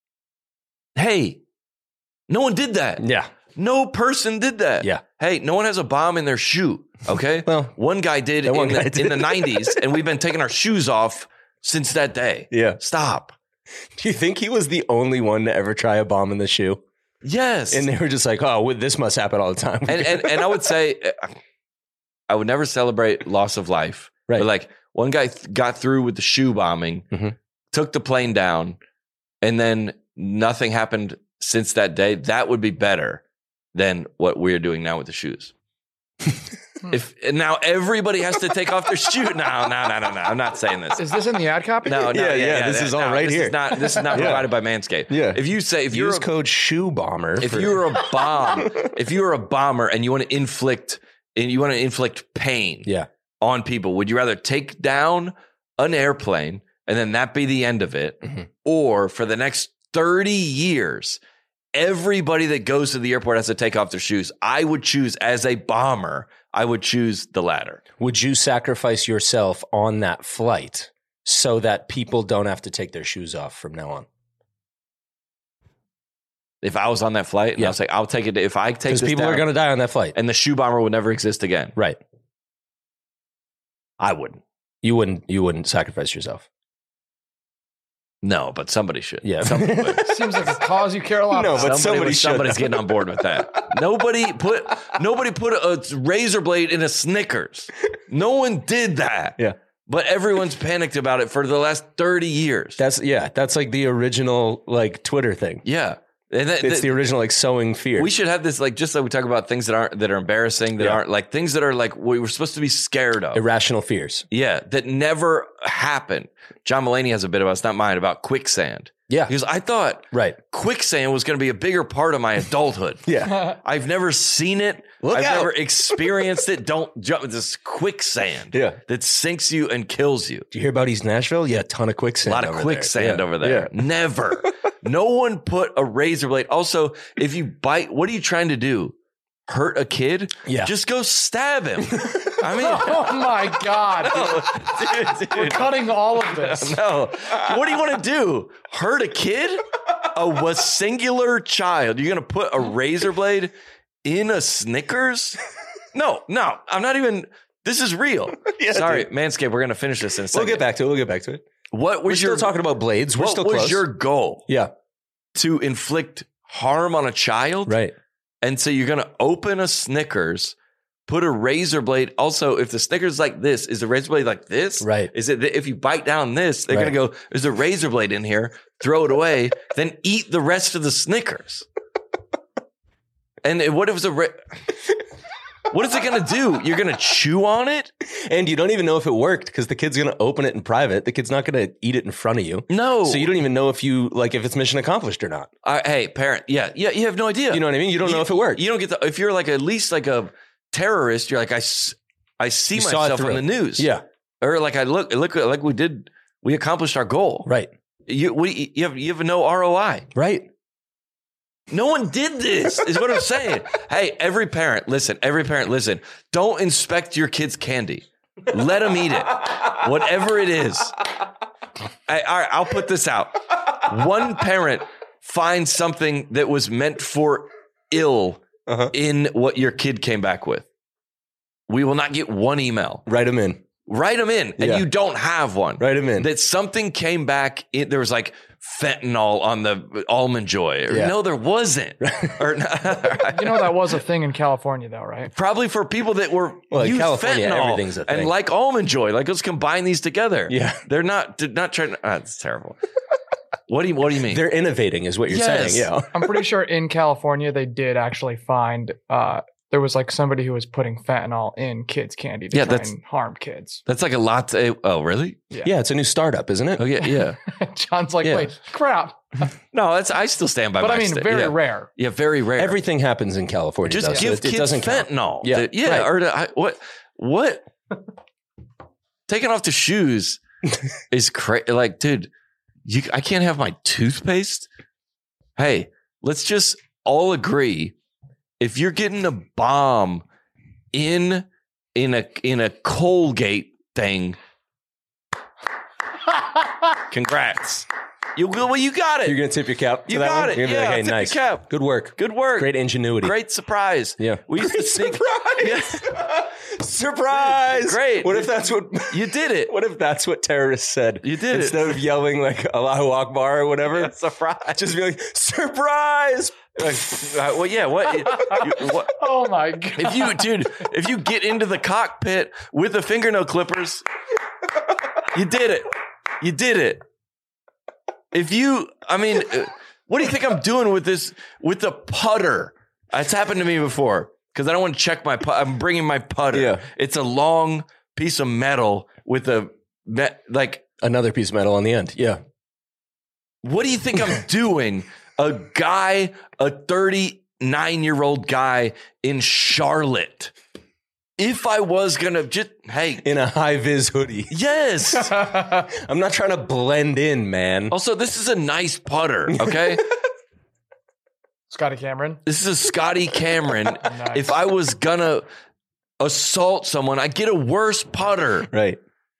Hey, no one did that. Yeah. No person did that. Yeah. Hey, no one has a bomb in their shoe. Okay. Well, one guy did, that one in, guy the, did. in the nineties, and we've been taking our shoes off since that day. yeah. Stop. Do you think he was the only one to ever try a bomb in the shoe? Yes. And they were just like, oh, this must happen all the time. and, and and I would say uh, I would never celebrate loss of life. Right. But like one guy th- got through with the shoe bombing, Mhm. took the plane down, and then nothing happened since that day. That would be better than what we're doing now with the shoes. If and now everybody has to take off their shoe. No, no, no, no, no. I'm not saying this. Is this in the ad copy? No, no, Yeah, yeah, yeah, yeah. this is all no, right this here. Is not, this is not Yeah. provided by Manscaped. Yeah. If you say if you're Use a, code shoe bomber. if for- you're a bomb, if you're a bomber and you want to inflict and you want to inflict pain yeah. on people, would you rather take down an airplane and then that be the end of it, Mhm. or for the next thirty years, everybody that goes to the airport has to take off their shoes? I would choose as a bomber. I would choose the latter. Would you sacrifice yourself on that flight so that people don't have to take their shoes off from now on? If I was on that flight, and Yeah. I was like, I'll take it. If I take Because this people down, are going to die on that flight. and the shoe bomber would never exist again. Right. I wouldn't. You wouldn't. You wouldn't sacrifice yourself. No, but somebody should. Yeah. Somebody would. Seems like a cause you care a lot No, about. but somebody would- should. somebody's getting on board with that. nobody put nobody put a razor blade in a Snickers. No one did that. Yeah. But everyone's panicked about it for the last thirty years. That's yeah. That's like the original like Twitter thing. yeah. And that, It's that- the original like sowing fear. we should have this like just like we talk about things that aren't that are embarrassing, that Yeah. aren't like things that are like we were supposed to be scared of. Irrational fears. Yeah, that never happened. John Mulaney has a bit about it's not mine about quicksand. Yeah. Because I thought Right. quicksand was going to be a bigger part of my adulthood. Yeah. I've never seen it. Look I've out. never experienced it. Don't jump. This quicksand Yeah. that sinks you and kills you. Do you hear about East Nashville? Yeah, a ton of A quicksand. lot of over quicksand there. over Yeah. there. Yeah. Never. No one put a razor blade. Also, if you bite, what are you trying to do? Hurt a kid? Yeah. Just go stab him. I mean, Oh my God. dude, We're dude. cutting all of this. No. What do you want to do? Hurt a kid? A, a singular child? You're going to put a razor blade in a Snickers? No, no. I'm not even. This is real. Yeah, Sorry, dude. Manscaped. We're going to finish this in a second. We'll get back to it. We'll get back to it. What We're was still your talking about blades. We're What still was close. your goal? yeah. To inflict harm on a child? Right. And so you're going to open a Snickers, put a razor blade. Also, if the Snickers is like this, is the razor blade like this? Right. Is it that if you bite down this, they're Right. going to go, there's a razor blade in here, throw it away, then eat the rest of the Snickers. And it- what if it's a, ra- what is it going to do? You're going to chew on it? And you don't even know if it worked because the kid's going to open it in private. The kid's not going to eat it in front of you. No. So you don't even know if you like if it's mission accomplished or not. Uh, hey, parent. Yeah. Yeah. You have no idea. You know what I mean? You don't know if it worked. You don't get the, if you're like at least like a terrorist, you're like, I, s- I see You saw it myself on through. the news. Yeah. Or like I look, look like we did We accomplished our goal. Right. You we you have you have no R O I. Right. No one did this, is what I'm saying. Hey, every parent, listen, every parent, listen. Don't inspect your kid's candy. Let them eat it. Whatever it is. I, all right, I'll put this out. One parent finds something that was meant for ill uh-huh. in what your kid came back with. We will not get one email. Write them in. Write them in. And yeah. you don't have one. Write them in. That something came back. In, there was like fentanyl on the Almond Joy. Or, yeah. No, there wasn't. or, You know that was a thing in California, though, right? Probably for people that were well, use in California, fentanyl everything's a thing. and like Almond Joy. Like, let's combine these together. Yeah. They're not, they're not trying to, oh, it's terrible. What do you, what do you mean? They're innovating is what you're Yes. saying. Yeah. I'm pretty sure in California, they did actually find, uh, there was like somebody who was putting fentanyl in kids' candy to Yeah, try that's- and harm kids. That's like a latte. Oh, really? Yeah. Yeah. It's a new startup, isn't it? Oh, yeah. Yeah. John's like, Yeah. wait, crap. No, that's, I still stand by But my I mean, sta- very yeah. rare. Yeah, very rare. Everything happens in California. Just though, so give it, it kids doesn't count. fentanyl. Yeah, The- yeah. right. Or the, I, what? What? Taking off the shoes is crazy. Like, dude, you, I can't have my toothpaste. Hey, let's just all agree. If you're getting a bomb in in a in a Colgate thing, congrats. You well, you got it. You're going to tip your cap to You that got one? it. You're gonna be Yeah, like, hey, tip your nice. cap. Good work. Good work. Great ingenuity. Great surprise. Yeah. We used to sneak. Surprise. Yeah. Surprise. Great. What if that's what You did it. What if that's what terrorists said? You did it. Instead of yelling like Allahu Akbar or whatever. Yeah, surprise. Just be like, surprise. Like, uh, well, yeah. What, you, what? Oh my God. If you, dude, if you get into the cockpit with the fingernail clippers, you did it. You did it. If you, I mean, uh, what do you think I'm doing with this, with the putter? It's happened to me before because I don't want to check my, pu- I'm bringing my putter. Yeah. It's a long piece of metal with a, me- like, Another piece of metal on the end. Yeah. what do you think I'm doing? A guy, a thirty-nine-year-old guy in Charlotte. If I was going to just, hey. In a high-vis hoodie. Yes. I'm not trying to blend in, man. Also, this is a nice putter, okay? Scotty Cameron. This is a Scotty Cameron. Nice. If I was going to assault someone, I'd get a worse putter. Right.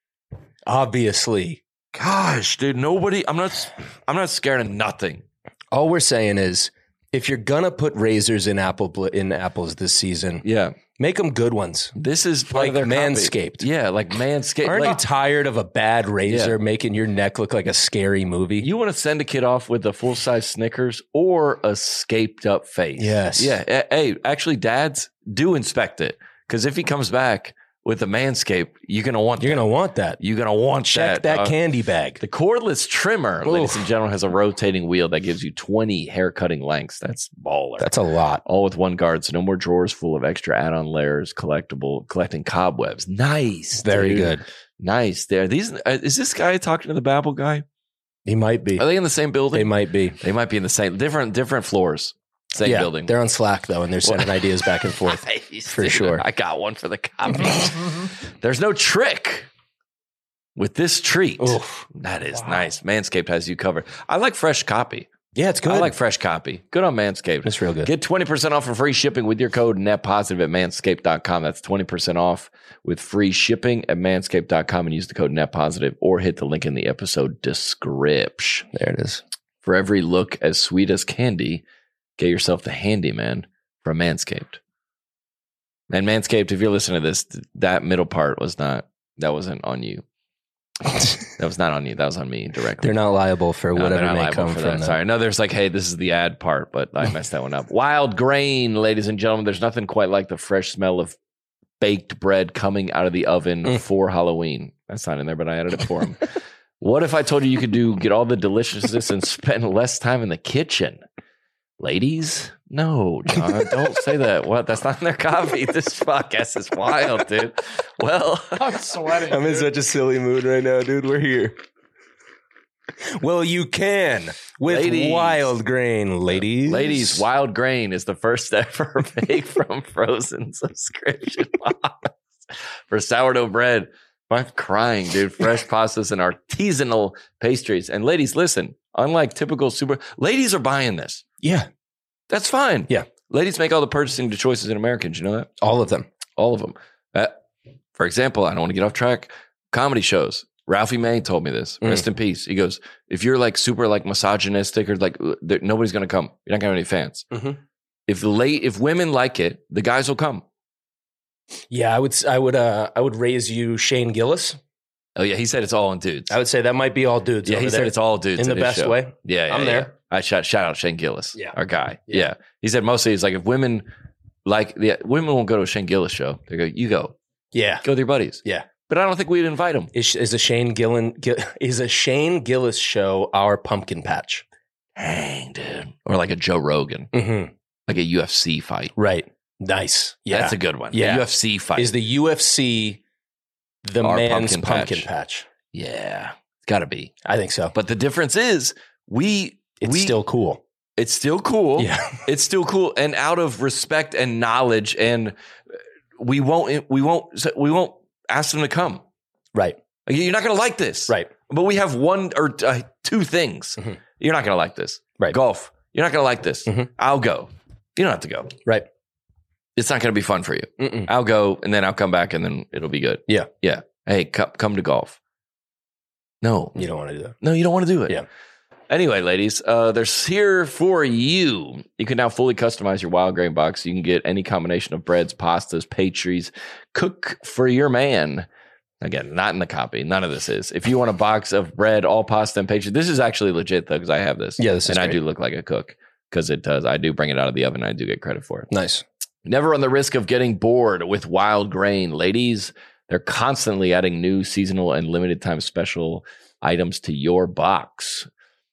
Obviously. Gosh, dude, nobody, I'm not, I'm not scared of nothing. All we're saying is, if you're gonna put razors in apple bl- in apples this season, Yeah. make them good ones. This is part Like of their Manscaped. copy. Yeah, like Manscaped. Aren't like, you tired of a bad razor making your neck look like a scary movie? You want to send a kid off with a full size Snickers or a scaped up face? Yes. Yeah. Eh, Hey, actually, dads, do inspect it because if he comes back with a Manscaped, you're gonna want. You're that. gonna want that. You're gonna want Check that. that Uh, candy bag. The cordless trimmer, ladies and gentlemen, has a rotating wheel that gives you twenty hair cutting lengths. That's baller. That's a lot. All with one guard, so no more drawers full of extra add-on layers, collectible, collecting cobwebs. Nice, Very dude. good. Nice. There. These uh, is this guy talking to the Babel guy? He might be. Are they in the same building? They might be. They might be in the same different different floors, same yeah, building. They're on Slack though, and they're sending ideas back and forth. Nice, for dude. sure. I got one for the copy. There's no trick with this treat. Oof. That is Wow. nice. Manscaped has you covered. I like fresh copy. Yeah, it's good. I like fresh copy. Good on Manscaped. It's real good. Get twenty percent off for free shipping with your code NETPOSITIVE at manscaped dot com. That's twenty percent off with free shipping at manscaped dot com and use the code NETPOSITIVE or hit the link in the episode description. There it is. For every look as sweet as candy, get yourself the Handyman from Manscaped. And Manscaped, if you're listening to this, that middle part was not, that wasn't on you. That was not on you. That was on me directly. They're not liable for No, they're whatever not may liable come for from that. that. Sorry. No, there's like, hey, this is the ad part, but I messed that one up. Wild grain, ladies and gentlemen. There's nothing quite like the fresh smell of baked bread coming out of the oven Mm. for Halloween. That's not in there, but I added it for him. What if I told you you could do get all the deliciousness and spend less time in the kitchen? Ladies? No, John, don't say that. What? That's not in their copy. This podcast is wild, dude. Well, I'm sweating. I'm in dude. such a silly mood right now, dude. We're here. Well, you can with Ladies. wild grain, ladies. ladies, Wild Grain is the first ever bake from frozen subscription box for sourdough bread. I'm crying, dude. Fresh pastas and artisanal pastries. And ladies, listen, unlike typical super, ladies are buying this. Yeah. That's fine. Yeah. Ladies make all the purchasing choices in Americans. You know that? All of them. All of them. Uh, for example, I don't want to get off track. Comedy shows. Ralphie May told me this. Mm. Rest in peace. He goes, if you're like super like misogynistic or like there, nobody's going to come. You're not going to have any fans. Mm-hmm. If the late, if women like it, the guys will come. Yeah, I would. I would. Uh, I would raise you Shane Gillis. Oh yeah, he said it's all on dudes. I would say that might be all dudes. Yeah, over he there. said it's all dudes in the at his best show. way. Yeah, yeah I'm yeah. there. I shout shout out Shane Gillis, Yeah. our guy. Yeah. Yeah. He said mostly it's like if women like the women won't go to a Shane Gillis show. They go, you go, Yeah, go with your buddies. yeah. But I don't think we'd invite them. Is, is a Shane Gillen Gil, is a Shane Gillis show our pumpkin patch? Dang, dude. Or like a Joe Rogan, Mm-hmm. like a U F C fight. Right. Nice. Yeah, That's a good one. Yeah. A U F C fight. is the U F C the Our man's pumpkin pumpkin, patch. patch. yeah, it's got to be. I think so. But the difference is we It's we, still cool. it's still cool. Yeah. It's still cool, and out of respect and knowledge, and we won't we won't we won't ask them to come. Right. Like, you're not going to like this, Right. But we have one or uh, two things. Mhm. You're not going to like this, Right. Golf. You're not going to like this. Mhm. I'll go. You don't have to go. Right. It's not going to be fun for you. Mm-mm. I'll go, and then I'll come back, and then it'll be good. Yeah. Yeah. Hey, come come to golf. No, You don't want to do that. no, you don't want to do it. Yeah. Anyway, ladies, uh, they're here for you. You can now fully customize your Wild Grain box. You can get any combination of breads, pastas, pastries. Cook for your man. Again, not in the copy. None of this is. If you want a box of bread, all pasta and pastries, this is actually legit though because I have this. Yeah, this is and I great. do look like a cook because it does. I do bring it out of the oven. And I do get credit for it. Nice. Never run the risk of getting bored with Wild Grain. Ladies, they're constantly adding new seasonal and limited time special items to your box.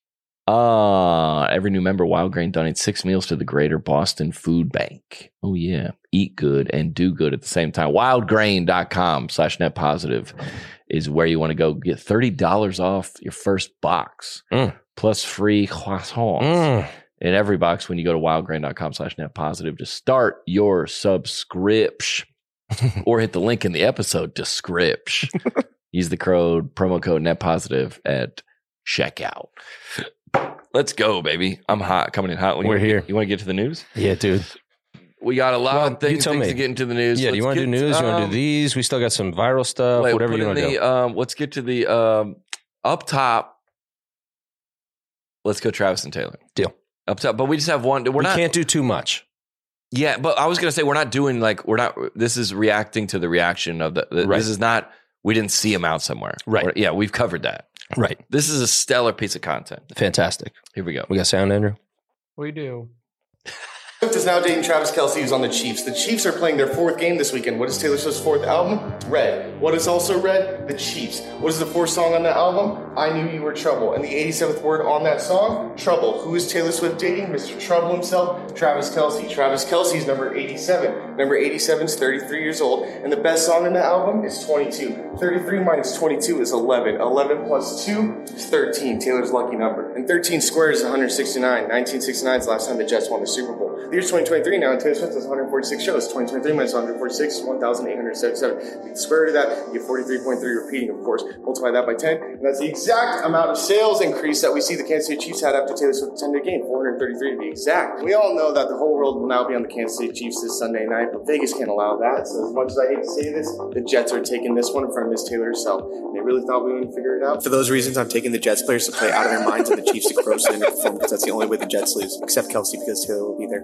Uh, every new member, Wild Grain donates six meals to the Greater Boston Food Bank. Oh, yeah. Eat good and do good at the same time. wildgrain.com slash net positive is where you want to go. Get thirty dollars off your first box Mm. plus free croissants. Mm. In every box when you go to wildgrain.com slash net positive to start your subscription or hit the link in the episode description. Use the code promo code net positive at checkout. Let's go, baby. I'm hot, coming in hot. We're you, here. You want to get to the news? Yeah, dude. We got a lot Well, of things, you tell things me. to get into the news. Yeah, do you want to do news? You want to do these? We still got some viral stuff, Wait, whatever put you in want to the, do. um, let's get to the um, up top. Let's go Travis and Taylor. Deal. Up top. But we just have one. We're we not. can't do too much. Yeah, but I was going to say, we're not doing like, we're not, this is reacting to the reaction of the, the Right. this is not, we didn't see him out somewhere. Right. We're- yeah, we've covered that. Right. This is a stellar piece of content. Fantastic. Here we go. We got sound, Andrew? We do. Swift is now dating Travis Kelce, who's on the Chiefs. The Chiefs are playing their fourth game this weekend. What is Taylor Swift's fourth album? Red. What is also red? The Chiefs. What is the fourth song on that album? I Knew You Were Trouble. And the eighty-seventh word on that song? Trouble. Who is Taylor Swift dating? Mister Trouble himself, Travis Kelce. Travis Kelce is number eighty-seven. Number eighty-seven is thirty-three years old. And the best song in the album is twenty-two. thirty-three minus twenty-two is eleven. eleven plus two is thirteen. Taylor's lucky number. And thirteen squared is one hundred sixty-nine. nineteen sixty-nine is the last time the Jets won the Super Bowl. The year's twenty twenty-three now, and Taylor Swift has one hundred forty-six shows. twenty twenty-three minus one hundred forty-six is one thousand eight hundred seventy-seven. Take the square root of that, you get forty-three point three repeating, of course. Multiply that by ten, and that's the exact amount of sales increase that we see the Kansas City Chiefs had after Taylor Swift attended a game, four hundred thirty-three to be exact. We all know that the whole world will now be on the Kansas City Chiefs this Sunday night, but Vegas can't allow that. So as much as I hate to say this, the Jets are taking this one from Miss Taylor herself. They really thought we wouldn't figure it out. For those reasons, I'm taking the Jets players to play out of their minds and the Chiefs to gross and underperform because that's the only way the Jets lose, except Kelsey because Taylor will be there.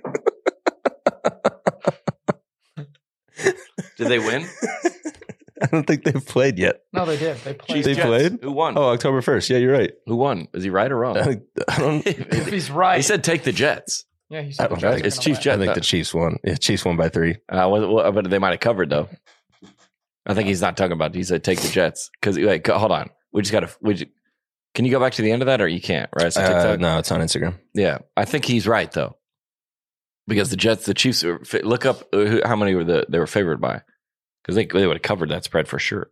Did they win? I don't think they've played yet. No, they did. They played. Chiefs, They Jets. played? Who won? Oh, October first. Yeah, you're right. Who won? Is he right or wrong? I, I don't. If he's right. He said take the Jets. yeah, he I said don't the Jets think- are It's gonna Chiefs win. Jets. I think the Chiefs won. Yeah, Chiefs won by three. Uh, well, well, but they might have covered though. I think he's not talking about. He said take the Jets because like hold on, we just got to. We just, can you go back to the end of that or you can't? Right? So Uh, TikTok? no, it's on Instagram. Yeah, I think he's right though, because the Jets, the Chiefs, were, look up uh, who, how many were the they were favored by, because they they would have covered that spread for sure.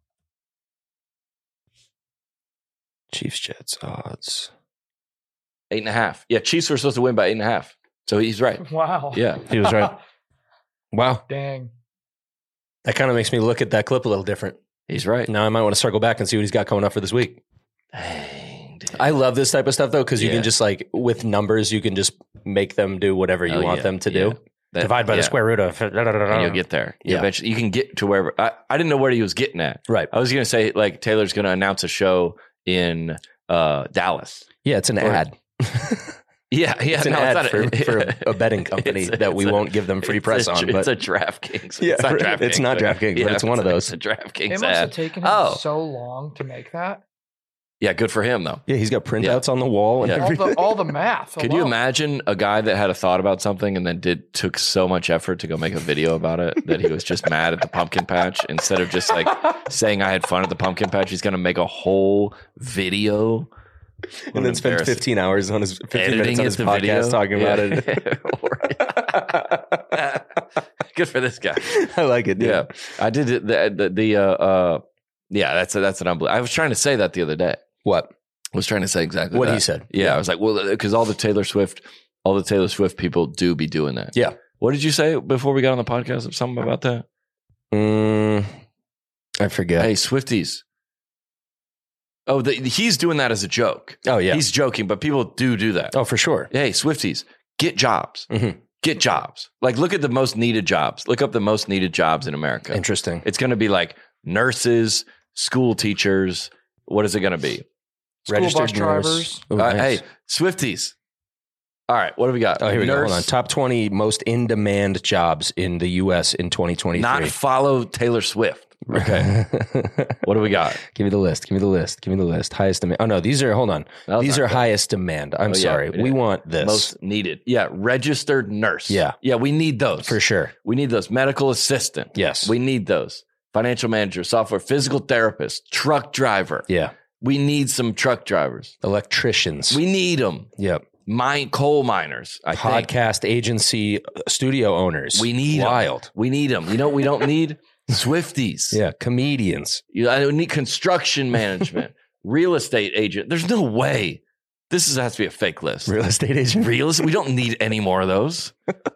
Chiefs Jets odds. Eight and a half. Yeah, Chiefs were supposed to win by eight and a half. So he's right. Wow. Yeah. He was right. Wow, Dang. that kind of makes me look at that clip a little different. He's right. Now I might want to circle back and see what he's got coming up for this week. Dang, dude. I love this type of stuff though, because you Yeah. can just like with numbers, you can just make them do whatever you Oh, want yeah, them to yeah. do. That- Divide by yeah. the square root of. And you'll get there. You Yeah. eventually, you can get to wherever. I, I didn't know where he was getting at. Right. I was going to say like Taylor's going to announce a show in uh, Dallas. Yeah, it's an Or- ad. Yeah, yeah. It's an no, ad not for, for a betting company It's a- that we it's a- won't give them free it's press a, on. It's But a DraftKings. Yeah, it's not right. DraftKings. It's not DraftKings, but it's one of those. It's a DraftKings It must have ad. taken him Oh. so long to make that. Yeah, good for him though. yeah, he's got printouts on the wall and Yeah. All everything. the all the math. Could you alone. imagine a guy that had a thought about something and then did took so much effort to go make a video about it that he was just mad at the pumpkin patch instead of just like saying I had fun at the pumpkin patch? He's going to make a whole video and then spend fifteen hours on his fifteen editing minutes on it, his the podcast video. talking about it. Good for this guy. I like it. Dude. Yeah, I did it. The the, the uh, uh, yeah, that's a, that's an unbelievable. I was trying to say that the other day. What? I was trying to say exactly What that. he said. Yeah, I was like, well, because all the Taylor Swift, all the Taylor Swift people do be doing that. Yeah. What did you say before we got on the podcast? Something about that? Mm, I forget. Hey, Swifties. Oh, the, he's doing that as a joke. Oh yeah. He's joking, but people do do that. oh for sure. Hey, Swifties, get jobs. Mhm. Get jobs. Like, look at the most needed jobs. Look up the most needed jobs in America. Interesting. It's going to be like nurses, school teachers. What is it going to be? School bus Registered nurse. drivers. Ooh, Uh, nice. Hey, Swifties. All right, what do we got? Oh, here we go. Nurse, Hold on. Top twenty most in demand jobs in the U S in twenty twenty-three. Not follow Taylor Swift. okay. What do we got? Give me the list. Give me the list. Give me the list. Highest demand. Oh no, these are. Hold on. That was These not are good. highest demand. I'm Oh, yeah, sorry. yeah. We want this Most needed. Yeah, registered nurse. Yeah. Yeah, we need those. for sure. We need those. Medical assistant. Yes. We need those. Financial manager, software, physical therapist, truck driver. Yeah. We need some truck drivers. Electricians. We need them. yep. Mine, coal miners, I think. Podcast agency uh, studio owners. We need 'em. wild. We need them. You know what we don't need? Swifties. Yeah. Comedians. You, I don't need construction management, real estate agent. There's no way. This is, has to be a fake list. Real estate agent. Real estate. We don't need any more of those.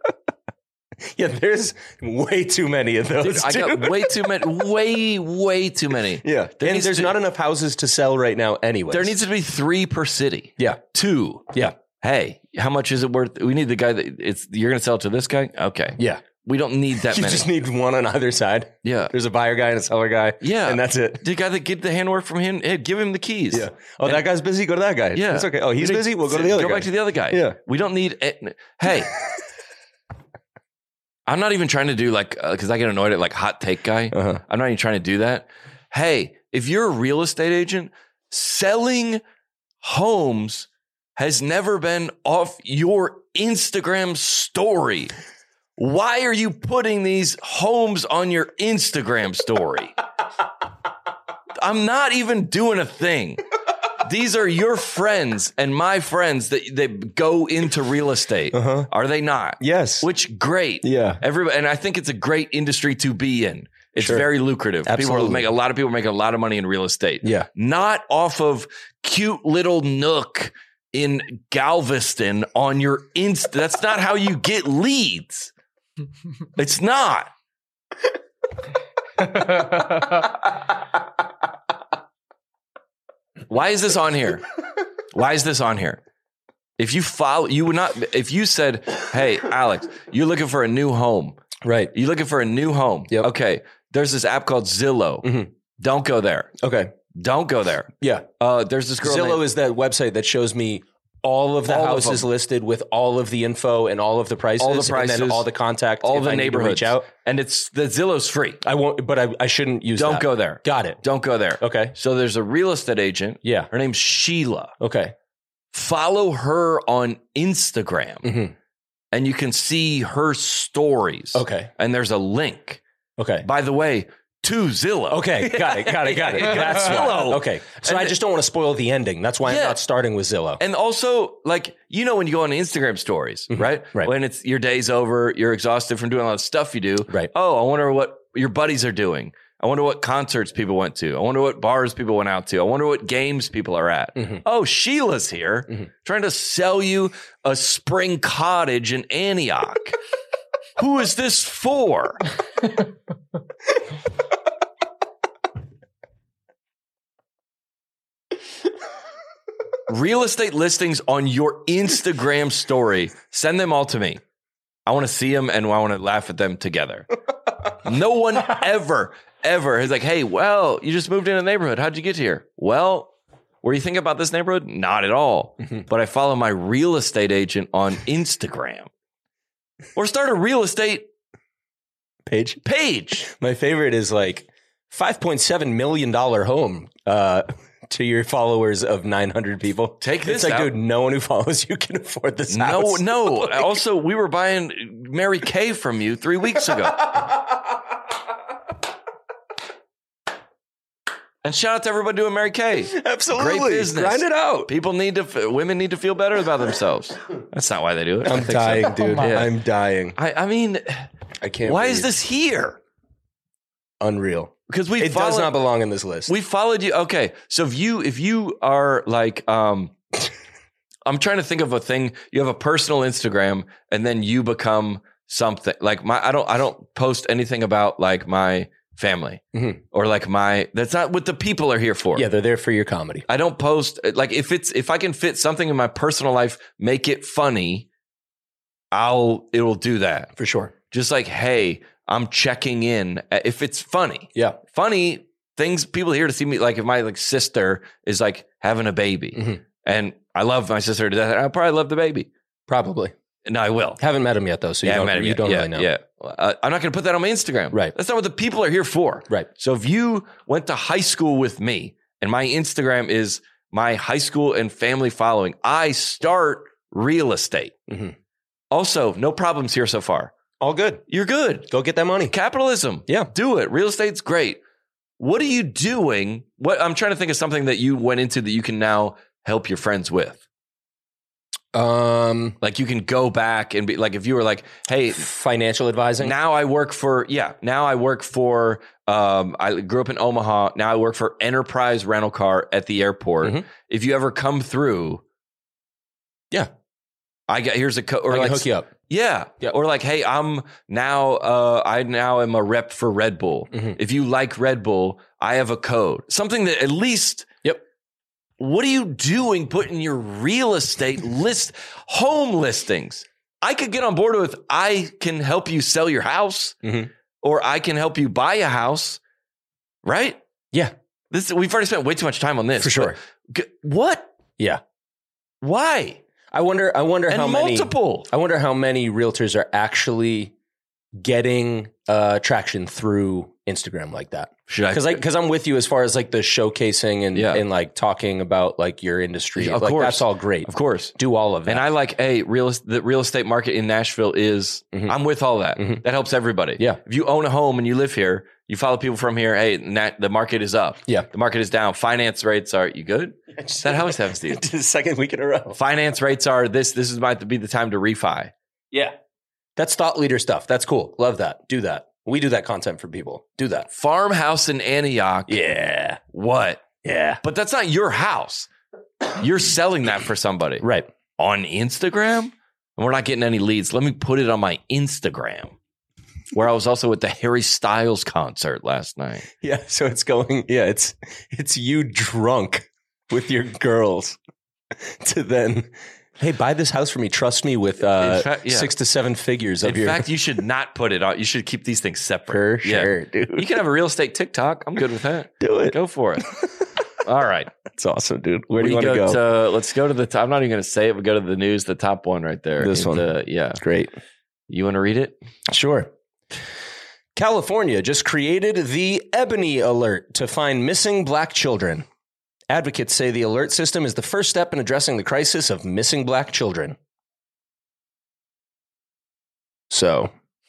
Yeah. There's way too many of those. Dude, I got dude. way too many. Way, way too many. Yeah. There and needs there's to- not enough houses to sell right now anyway. There needs to be three per city. Yeah. Two. Yeah. Hey, how much is it worth? We need the guy that it's. You're going to sell it to this guy. Okay. Yeah. We don't need that You many. just need one on either side. yeah. There's a buyer guy and a seller guy. Yeah. And that's it. The guy that get the handwork from him, hey, give him the keys. Yeah. Oh, that guy's busy. Go to that guy. Yeah. It's okay. Oh, he's We need- busy. We'll go to the other Go guy. back to the other guy. Yeah. We don't need it. Hey, I'm not even trying to do like, because I get annoyed at like hot take guy. Uh-huh. I'm not even trying to do that. Hey, if you're a real estate agent, selling homes has never been off your Instagram story. Why are you putting these homes on your Instagram story? I'm not even doing a thing. These are your friends and my friends that, that go into real estate. Uh-huh. Are they not? Yes. Which great. Yeah. Everybody, and I think it's a great industry to be in. It's Sure. very lucrative. People Absolutely. are make a lot of people make a lot of money in real estate. Yeah. Not off of cute little nook in Galveston on your Insta. That's not how you get leads. It's not. Why is this on here? Why is this on here? If you follow, you would not, if you said, hey, Alex, you're looking for a new home. Right. You're looking for a new home. Yep. Okay. There's this app called Zillow. Mhm. Don't go there. Okay. Don't go there. Yeah. Uh, there's this girl. Zillow named- is that website that shows me all of the All of houses them. listed with all of the info and all of the prices, All the and prices, then all the contact, all if the I need to neighborhoods. reach out. And it's the Zillow's free. I won't, but I, I shouldn't use. Don't that. go there. Got it. Don't go there. Okay. So there's a real estate agent. Yeah. Her name's Sheila. Okay. Follow her on Instagram Mhm. and you can see her stories. Okay. And there's a link. Okay. By the way, to Zillow. Okay. Got it. Got it. Got it. That's why. Zillow. Okay. So And I the- just don't want to spoil the ending. That's why Yeah. I'm not starting with Zillow. And also, like, you know, when you go on Instagram stories, right? Right. When it's your day's over, you're exhausted from doing a lot of stuff you do. Right. Oh, I wonder what your buddies are doing. I wonder what concerts people went to. I wonder what bars people went out to. I wonder what games people are at. Mhm. Oh, Sheila's here Mhm. trying to sell you a spring cottage in Antioch. Who is this for? real estate listings on your Instagram story. Send them all to me. I want to see them and I want to laugh at them together. No one ever, ever is like, hey, well, you just moved in a neighborhood. How'd you get here? Well, what do you think about this neighborhood? Not at all. Mm-hmm. But I follow my real estate agent on Instagram. Or start a real estate page. Page. My favorite is like five point seven million dollars home uh, to your followers of nine hundred people. Take this It's like, out. dude, no one who follows you can afford this No, house. no. Like- Also, we were buying Mary Kay from you three weeks ago. And shout out to everybody doing Mary Kay. Absolutely. Great business. Grind it out. People need to, women need to feel better about themselves. That's not why they do it. I I'm think so. dying, dude. my- I'm dying. I, I mean, I can't. why breathe. is this here? Unreal? Because we It followed, does not belong in this list. we followed you. Okay. So if you, if you are like, um, I'm trying to think of a thing. You have a personal Instagram and then you become something like my, I don't, I don't post anything about like my family Mhm. or like my, that's not what the people are here for. Yeah, they're there for your comedy. I don't post like if it's, if I can fit something in my personal life, make it funny, I'll, it will do that. For sure. Just like, hey, I'm checking in. If it's funny, Yeah. funny things, people here to see me. Like if my like sister is like having a baby Mhm. and I love my sister to death, I'll probably love the baby. Probably. No, I will. Haven't met him yet, though, so Yeah, I you don't, met him you yet. don't yeah, really know. Yeah. Uh, I'm not going to put that on my Instagram. Right. That's not what the people are here for. Right. So if you went to high school with me and my Instagram is my high school and family following, I start real estate. Mhm. Also, no problems here so far. All good. You're good. Go get that money. Capitalism. Yeah. Do it. Real estate's great. What are you doing? What I'm trying to think of something that you went into that you can now help your friends with. Um, Like you can go back and be like, if you were like, hey, financial advising. now I work for, yeah, now I work for, um, I grew up in Omaha. Now I work for Enterprise Rental Car at the airport. Mhm. If you ever come through, Yeah. I got, here's a, co- I or can like, hook you up. yeah. Yeah. Or like, hey, I'm now, uh, I now am a rep for Red Bull. Mhm. If you like Red Bull, I have a code. Something that at least, Yep. what are you doing putting your real estate list, home listings? I could get on board with, I can help you sell your house Mhm. or I can help you buy a house, right? Yeah. This we've already spent way too much time on this. For sure. but g- What? Yeah. Why? I wonder. I wonder And how many. multiple. I wonder how many realtors are actually getting uh, traction through Instagram like that. Should I? Because like, because I'm with you as far as like the showcasing and Yeah. and like talking about like your industry. Of like course. that's all great. Of course. Do all of that. And I like, hey, real the real estate market in Nashville is, Mhm. I'm with all that. Mhm. That helps everybody. Yeah. If you own a home and you live here, you follow people from here, hey, nat, the market is up. Yeah. The market is down. Finance rates are, you good? That always happens to you. the second week in a row. Finance rates are this, this is might be the time to refi. Yeah. That's thought leader stuff. That's cool. Love that. Do that. We do that content for people. Do that. Farmhouse in Antioch. Yeah. What? Yeah. But that's not your house. You're selling that for somebody. Right. On Instagram? And we're not getting any leads. Let me put it on my Instagram. Where I was also at the Harry Styles concert last night. Yeah. So it's going. Yeah. It's it's you drunk with your girls to then. Hey, buy this house for me. Trust me with uh, In fact, yeah. six to seven figures of In your. fact, you should not put it on. You should keep these things separate. for Yeah. sure, dude. You can have a real estate TikTok. I'm good with that. do it. Go for it. All right. That's awesome, dude. Where do We you want to go? To, let's go to the top. I'm not even going to say it. We go to the news, the top one right there. This one. The, yeah. Great. You want to read it? Sure. California just created the Ebony Alert to find missing black children. Advocates say the alert system is the first step in addressing the crisis of missing black children. So,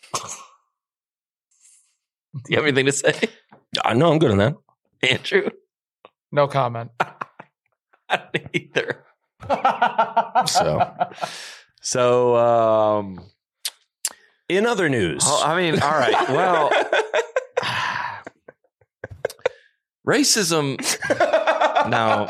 Do you have anything to say? I know I'm good on that. Andrew? No comment. I don't either. So, So, um, in other news, oh, I mean, all right. Well, racism. Now,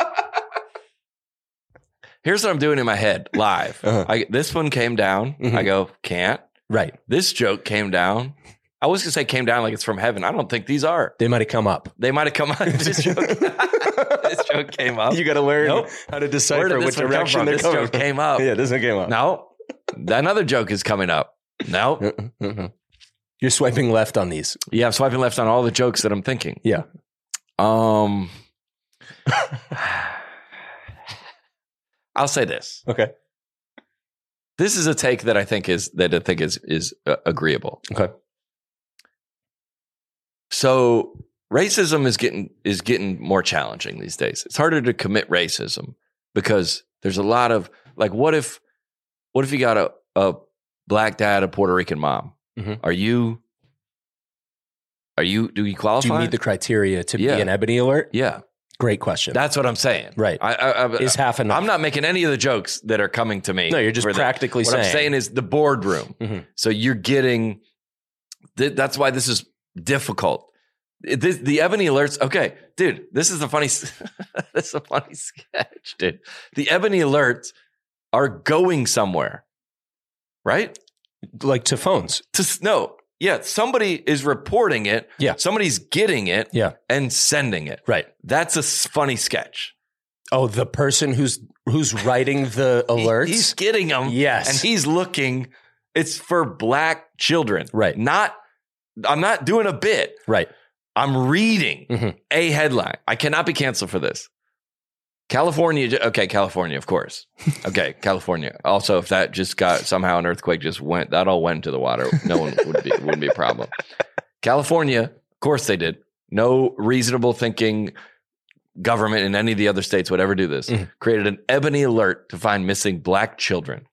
here's what I'm doing in my head live. Uh-huh. I, this one came down. Mhm. I go, can't. right. This joke came down. I was going to say came down like it's from heaven. I don't think these are. They might have come up. They might have come out. This joke, this joke came up. You got to learn Nope. how to Where decipher did which this one come direction from? they're This coming joke from. came up. Yeah, this one came up. No, another joke is coming up. No, Mm-mm. You're swiping left on these. yeah, I'm swiping left on all the jokes that I'm thinking. Yeah. Um, I'll say this. Okay. This is a take that I think is that I think is is uh, agreeable. Okay. So racism is getting is getting more challenging these days. It's harder to commit racism because there's a lot of like, what if, what if you got a, a black dad, a Puerto Rican mom? Mhm. Are you, are you, do you qualify? Do you meet the criteria to Yeah. be an Ebony Alert? yeah, Great question. that's what I'm saying. Right. I, I, I, Is half enough. I'm not making any of the jokes that are coming to me. No, you're just for the- practically what saying. I'm saying is the boardroom. Mhm. So you're getting, th- that's why this is difficult. It- This, the Ebony Alerts, okay, dude, this is a funny, s- this is a funny sketch, dude. The Ebony Alerts are going somewhere, right? like to phones. To s- no, yeah, somebody is reporting it. Yeah. Somebody's getting it. Yeah. And sending it. Right. That's a s- funny sketch. Oh, the person who's who's writing the He- alerts. he's getting them. Yes. And he's looking, it's for black children. Right. Not, I'm not doing a bit. right. I'm reading Mhm. a headline. I cannot be canceled for this. California. Okay, California, of course. Okay, California. Also, if that just got somehow an earthquake just went, that all went into the water. No one would be wouldn't be a problem. California, of course they did. No reasonable thinking government in any of the other states would ever do this. Mhm. Created an Ebony Alert to find missing black children.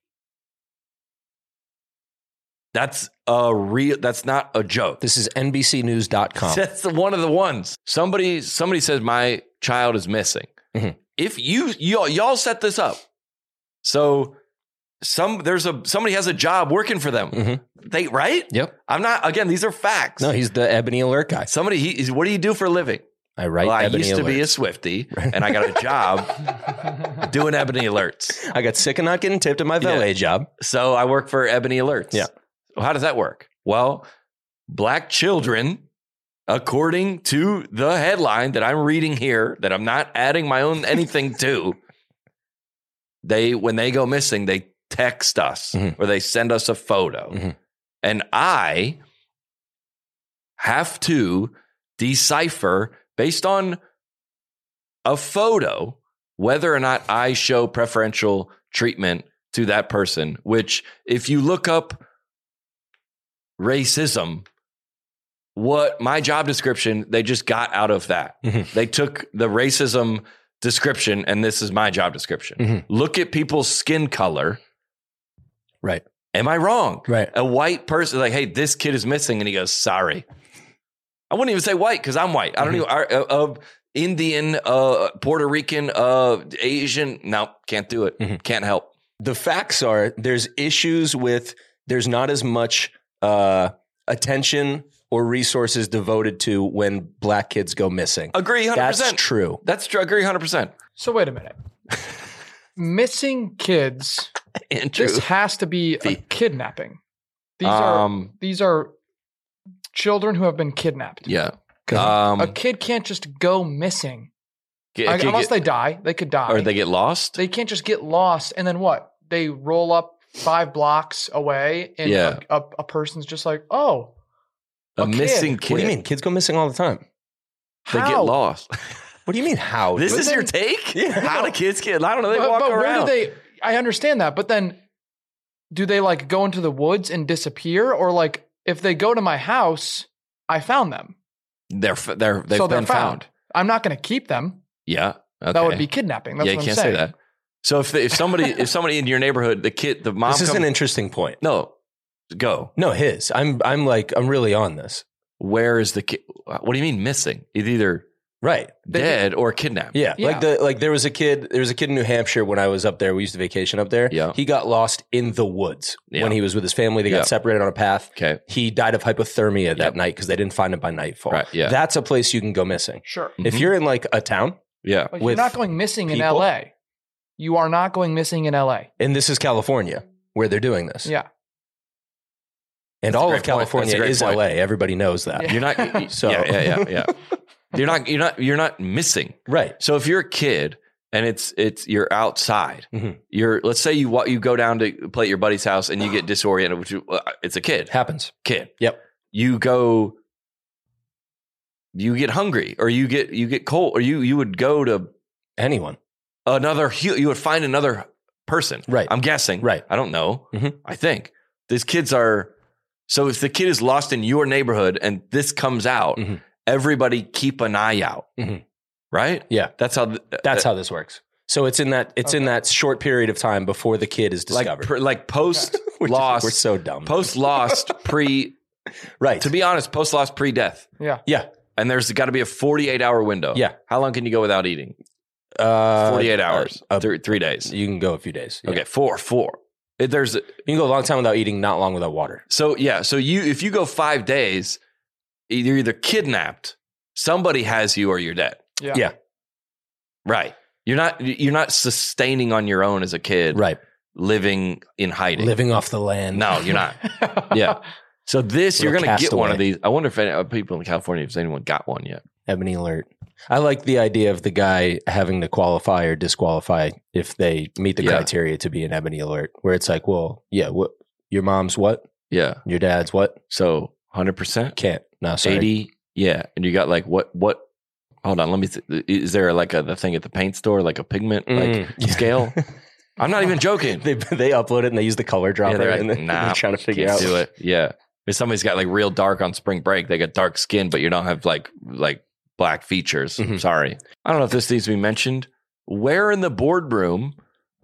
That's a real. That's not a joke. This is N B C News dot com. That's the, one of the ones. Somebody somebody says my child is missing. Mhm. If you y'all, y'all set this up, so some there's a somebody has a job working for them. Mhm. They right? Yep. I'm not. Again, these are facts. No, he's the Ebony Alert guy. Somebody. He, he's- what do you do for a living? I write Well, I Ebony used to be a Alerts. Swiftie, and I got a job doing Ebony Alerts. I got sick of not getting tipped at my Yeah. valet job. So I work for Ebony Alerts. Yeah. Well, how does that work? Well, black children, according to the headline that I'm reading here, that I'm not adding my own anything to, they when they go missing, they text us Mhm. or they send us a photo. Mhm. And I have to decipher based on a photo whether or not I show preferential treatment to that person, which if you look up racism, what my job description, they just got out of that. Mhm. They took the racism description and this is my job description. Mhm. Look at people's skin color. Right. Am I wrong? Right. A white person like, hey, this kid is missing. And he goes, sorry. I wouldn't even say white because I'm white. I don't Mhm. even, uh, uh, Indian, uh, Puerto Rican, uh, Asian. No, can't do it. Mhm. Can't help. The facts are there's issues with there's not as much uh, attention or resources devoted to when black kids go missing. Agree one hundred percent. That's true. That's true. Agree one hundred percent. So wait a minute. Missing kids. Andrew. This has to be a The- kidnapping. These are Um, these are children who have been kidnapped. yeah. 'Cause Um, a kid can't just go missing. get- I- get- unless get- they die, they could die. or they get lost. They can't just get lost and then what? They roll up five blocks away and Yeah. a, a, a person's just like, oh, a a kid. missing kid. What do you mean? Kids go missing all the time. They how? get lost. What do you mean? How? This dude? is your take? Yeah. How do kids get? I don't know. They But, walk but where around. do they? I understand that, but then do they like go into the woods and disappear, or like if they go to my house, I found them, They're f- they're they've so they're been found. found. I'm not going to keep them. Yeah. Okay. That would be kidnapping. That's yeah, you what can't I'm saying. say that. So if the, if somebody if somebody in your neighborhood, the kid, the mom This is comes, an interesting point. no, go. No, his. I'm I'm like I'm really on this. Where is the kid? What do you mean missing? It's either Right. They- dead or kidnapped. Yeah. Yeah. Like the like there was a kid there was a kid in New Hampshire when I was up there. We used to vacation up there. Yeah. He got lost in the woods Yeah. when he was with his family. They got Yeah. separated on a path. Okay. He died of hypothermia that Yep. night because they didn't find him by nightfall. Right, yeah. That's a place you can go missing. Sure. If Mhm. you're in like a town, Yeah. Like with you're not going missing in people? L A. You are not going missing in L A. and this is California where they're doing this. Yeah. And That's a all great of point. That's a California great is point. L A. Everybody knows that. Yeah. You're not. So- yeah, yeah, yeah, yeah. You're not you're not you're not missing. Right. So if you're a kid and it's it's you're outside, Mhm. you're let's say you wa- you go down to play at your buddy's house and you get disoriented, which you, uh, it's a kid, Happens. kid. Yep. You go, you get hungry, or you get you get cold, or you you would go to Anyone. another. hu- You would find another person. Right. I'm guessing. Right. I don't know. Mhm. I think these kids are. So if the kid is lost in your neighborhood and this comes out, Mhm. everybody keep an eye out. Mhm. Right. Yeah. That's how. th- That's uh, how this works. So it's in that it's in Okay. that short period of time before the kid is like discovered. pr- like post We're just- lost. We're so dumb. Post lost pre. right. To be honest, post lost pre death, Yeah. yeah. and there's got to be a forty-eight hour window. Yeah. How long can you go without eating? Uh, forty-eight hours. uh, three, three days. You can go a few days. Yeah. Okay, four, four. It- There's You can go a long time without eating, not long without water. so yeah. So you if you go five days, you're either kidnapped, somebody has you, or you're dead. Yeah. Yeah. Right. You're not you're not sustaining on your own as a kid. Right. Living in hiding. Living off the land. No, you're not. Yeah. So this you're Little gonna get one castaway. of these. I wonder if any, uh, people in California, if anyone got one yet. Ebony alert. I like the idea of the guy having to qualify or disqualify if they meet the Yeah. criteria to be an ebony alert, where it's like, well, yeah, what your mom's what? Yeah. Your dad's what? So one hundred percent. Can't. No, sorry. eighty. Yeah. And you got like what what hold on, let me th- is there like a the thing at the paint store, like a pigment like Mm, yeah. scale? I'm not even joking. they they upload it and they use the color dropper Yeah, they're like, and then nah, they're trying to figure Can't out. do it. Yeah. If somebody's got like real dark on spring break, they got dark skin, but you don't have like like black features. Mhm. Sorry. I don't know if this needs to be mentioned. Where in the boardroom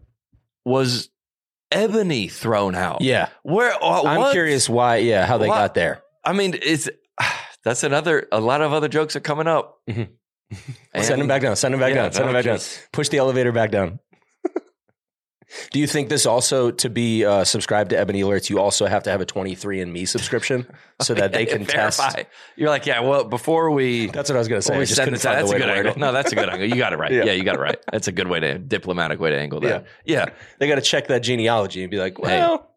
was ebony thrown out? Yeah. Where uh, I'm what? curious why, yeah, how they What? got there. I mean, it's that's another a lot of other jokes are coming up. Mhm. And- Send him back down. Send him back Yeah, down. Send him no, back down. just- Push the elevator back down. Do you think this also, to be uh, subscribed to Ebony Alerts, you also have to have a twenty-three and me subscription so that they can test? verify. You're like, yeah, well, before we That's what I was going to say. Well, I we just send couldn't this out. find That's the a way good to word angle. it. No, that's a good angle. You got it right. Yeah. Yeah. you got it right. That's a good way to diplomatic way to angle that. Yeah. They got to check that genealogy and be like, well,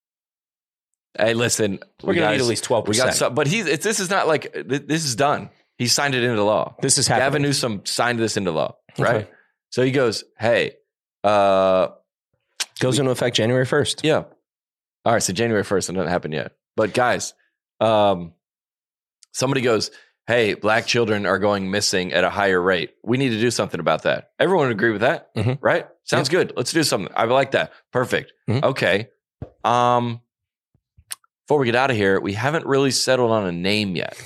Hey, listen, we're we going to got- need at least twelve We percent. got some, but he's it's, this is not like th- this is done. He signed it into law. This is Gavin happening. Newsom signed this into law, right? Okay. So he goes, "Hey, uh, Goes into effect January first. yeah, all right." So January first, it doesn't happen yet. But guys, um, somebody goes, "Hey, black children are going missing at a higher rate. We need to do something about that." Everyone would agree with that, Mhm. right? Sounds good. Let's do something. I like that. Perfect. Mhm. Okay. Um, before we get out of here, we haven't really settled on a name yet.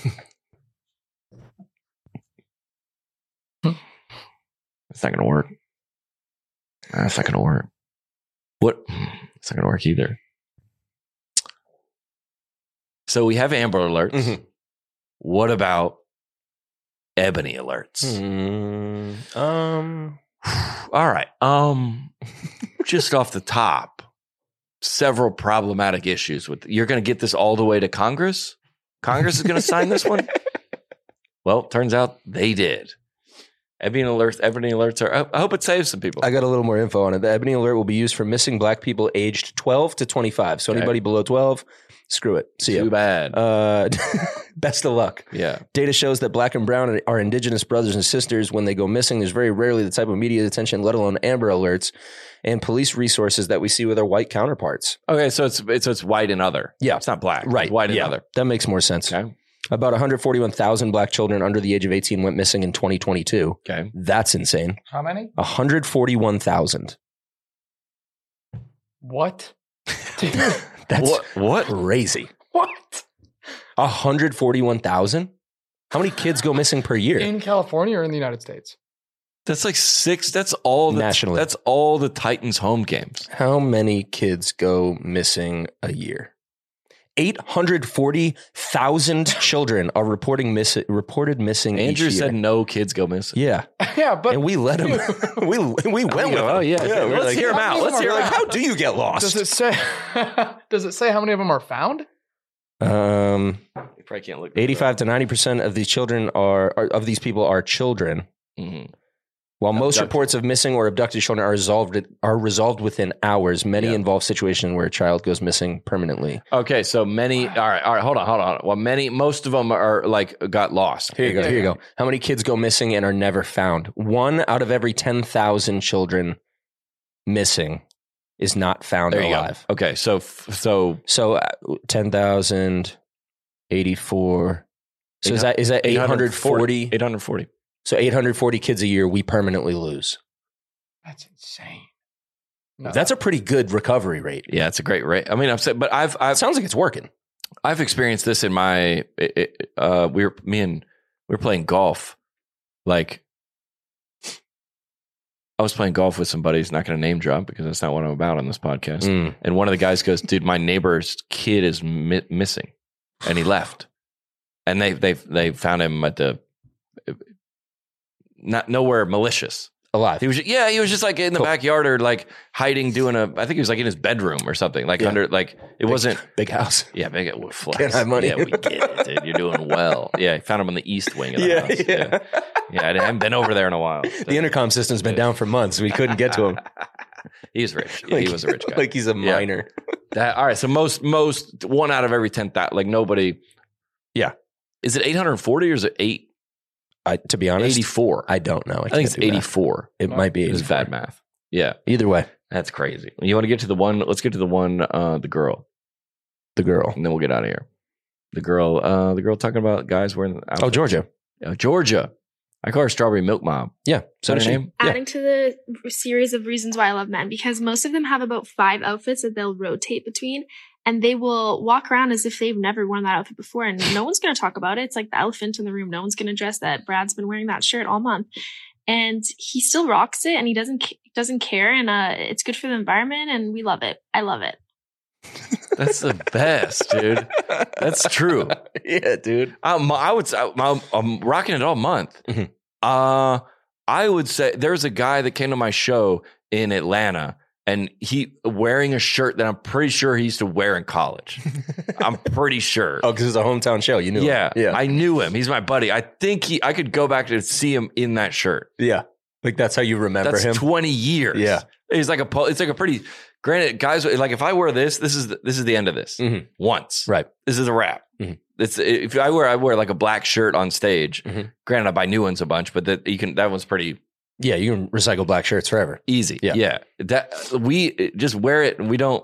It's not going to work. That's not going to work. What? It's not going to work either. So we have Amber Alerts. Mhm. What about Ebony Alerts? Mm, um, All right. Um, just off the top, several problematic issues with. You're going to get this all the way to Congress. Congress is going to sign this one. Well, turns out they did. Ebony Alerts. Ebony Alerts are. I hope it saves some people. I got a little more info on it. The Ebony Alert will be used for missing black people aged twelve to twenty-five. So Okay. anybody below twelve, screw it. See Too ya. bad. Uh, best of luck. yeah. Data shows that black and brown are indigenous brothers and sisters. When they go missing, there's very rarely the type of media attention, let alone Amber Alerts and police resources that we see with our white counterparts. Okay. So it's it's so it's white and other. Yeah. It's not black. Right. It's white and yeah. other. That makes more sense. Okay. About one hundred forty-one thousand black children under the age of eighteen went missing in twenty twenty-two. Okay. That's insane. How many? one hundred forty-one thousand. What? Dude, That's What? What? crazy. what? one hundred forty-one thousand? How many kids go missing per year? In California or in the United States? That's like six. That's all. The, Nationally. That's all the Titans home games. How many kids go missing a year? eight hundred forty thousand children are reporting miss- reported missing Andrew each year. said no kids go missing. Yeah. Yeah, but And we let them, we, we went with Oh, them. yeah. we were Let's like, hear 'em out. Let's hear 'em Like, out. how do you get lost? does it say? Does it say how many of them are found? Um, You probably can't look. eighty-five to ninety percent of these children are, are of these people are children. Mhm. While most Abducted. reports of missing or abducted children are resolved are resolved within hours, many Yeah. involve situations where a child goes missing permanently. Okay, so many. All right, all right. Hold on, hold on. Hold on. Well, many, most of them are like got lost. Here you go. Yeah, Here you yeah. go. How many kids go missing and are never found? One out of every ten thousand children missing is not found There you alive. go. Okay, so so So uh, ten thousand eighty-four. So is that is that eight hundred forty? eight hundred forty. So eight hundred forty kids a year we permanently lose. That's insane. No. That's a pretty good recovery rate. Yeah, it's a great rate. I mean, I'm saying, but I've It I've sounds like it's working. I've experienced this in my. It, it, uh, we were me and we were playing golf. Like, I was playing golf with some buddies. Not going to name drop because that's not what I'm about on this podcast. Mm. And one of the guys goes, "Dude, my neighbor's kid is mi- missing," and he left. And they they they found him at the not nowhere malicious. Alive. He was yeah, he was just like in the Cool. backyard or like hiding, doing a. I think he was like in his bedroom or something. Like Yeah. under like it wasn't. Big house. Yeah, big well, flex. Can't have money. Yeah, we get it, dude. You're doing well. Yeah, I found him on the east wing of the Yeah, house. yeah. Yeah, yeah. I haven't been over there in a while. The intercom system's been down for months. We couldn't get to him. He's rich. Yeah, he was a rich guy. Like he's a Yeah. minor. That, all right. So most most one out of every ten thousand. Like nobody. Yeah. Is it eight hundred forty or is it eight I, to be honest, eighty four? I don't know. I think can't it's do math. eighty four. It might be It was eighty-four. bad math. Yeah, Either way, that's crazy. You want to get to the one? Let's get to the one. Uh, the girl, the girl. and then we'll get out of here. The girl. Uh, the girl talking about guys wearing. Outfits. Oh, Georgia. Uh, Georgia. I call her Strawberry Milk Mom. Yeah. So Is that does her she. name? Yeah. Adding to the series of reasons why I love men, because most of them have about five outfits that they'll rotate between, and they will walk around as if they've never worn that outfit before, and no one's going to talk about it. It's like the elephant in the room. No one's going to address that Brad's been wearing that shirt all month, and he still rocks it, and he doesn't doesn't care, and uh, it's good for the environment, and we love it. I love it. That's the best, dude. That's true. Yeah, dude. Um, I would say I'm, I'm rocking it all month. Mhm. Uh, I would say there's a guy that came to my show in Atlanta, and he wearing a shirt that I'm pretty sure he used to wear in college. I'm pretty sure. Oh, because it's a hometown show. You knew yeah, him. Yeah. I knew him. He's my buddy. I think he. I could go back and see him in that shirt. yeah. Like that's how you remember That's him. twenty years. Yeah. He's like a. po- It's like a pretty. Granted, guys, like if I wear this, this is the, this is the end of this. Mhm. Once, Right. This is a wrap. Mhm. It's if I wear I wear like a black shirt on stage. Mhm. Granted, I buy new ones a bunch, but that you can that one's pretty Yeah, you can recycle black shirts forever. easy. Yeah. yeah. That we just wear it and we don't.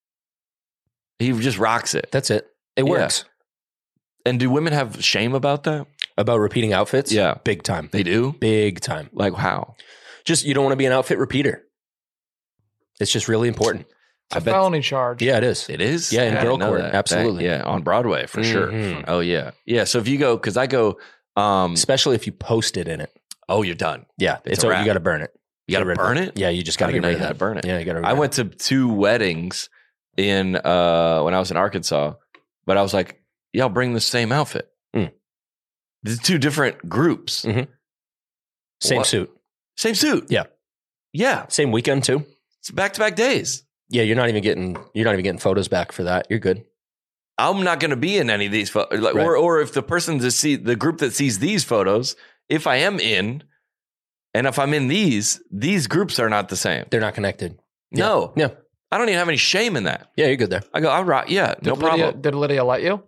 He just rocks it. That's it. It Yeah. works. And do women have shame about that? About repeating outfits? Yeah. Big time. They do. Big time. Like how? Just you don't want to be an outfit repeater. It's just really important. It's I a bet- felony charge. Yeah, it is. It is. Yeah, in I girl didn't know court, that. absolutely. That- yeah, on Broadway for sure. Mhm. Oh yeah, yeah. So if you go, because I go. Um, Especially if you post it in it. oh, you're done. Yeah, It's it's, a over. wrap. You got to burn it. You got to Get rid of burn it. Yeah, you just I got to didn't get know rid you of had that. to burn it. Yeah, you got to. I went to two weddings in uh, when I was in Arkansas, but I was like, "Yeah, I'll bring the same outfit." Mm. There's two different groups. Mhm. Same What? suit, Same suit. Yeah. yeah. same weekend too. It's back to back days. Yeah, you're not even getting you're not even getting photos back for that. You're good. I'm not going to be in any of these photos, like, Right. or or if the person to see the group that sees these photos, if I am in, and if I'm in these, these groups are not the same. They're not connected. No, Yeah, I don't even have any shame in that. yeah, you're good there. I go, all right, yeah, Did no Lydia, problem. Did Lydia let you?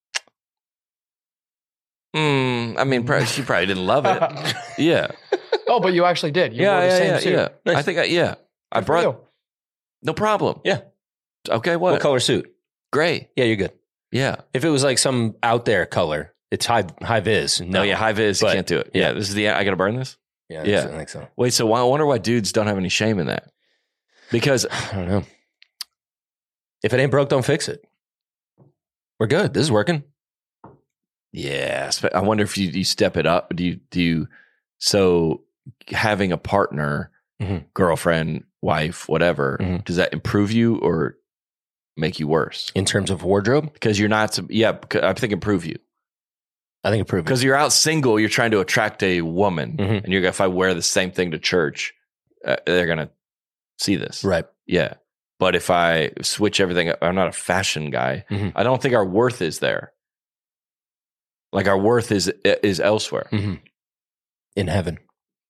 Mm, I mean, probably, she probably didn't love it. Yeah, Oh, but you actually did. You yeah, wore the yeah, same yeah, suit. yeah. Nice. I think, I, yeah, I Good for brought you. no problem. Yeah. Okay, What what? color suit? Gray. Yeah, you're good. Yeah. If it was like some out there color, it's high high vis. No, No, yeah, high vis. You But- can't do it. Yeah, yeah. this is the. I got to burn this. yeah, yeah. I think so. Wait, so why, I wonder why dudes don't have any shame in that? Because I don't know. If it ain't broke, don't fix it. We're good. This is working. yeah, spe- I wonder if you, you step it up. Do you do you? So having a partner, Mhm. girlfriend, wife, whatever, Mhm. does that improve you or make you worse? In terms of wardrobe, Because you're not. sub- Yeah, because I think improve you. I think improvement. Because you're out single, you're trying to attract a woman, Mhm. and you're if I wear the same thing to church, uh, they're gonna see this, Right. Yeah. But if I switch everything, up, I'm not a fashion guy. Mhm. I don't think our worth is there. Like our worth is is elsewhere. Mhm. In heaven.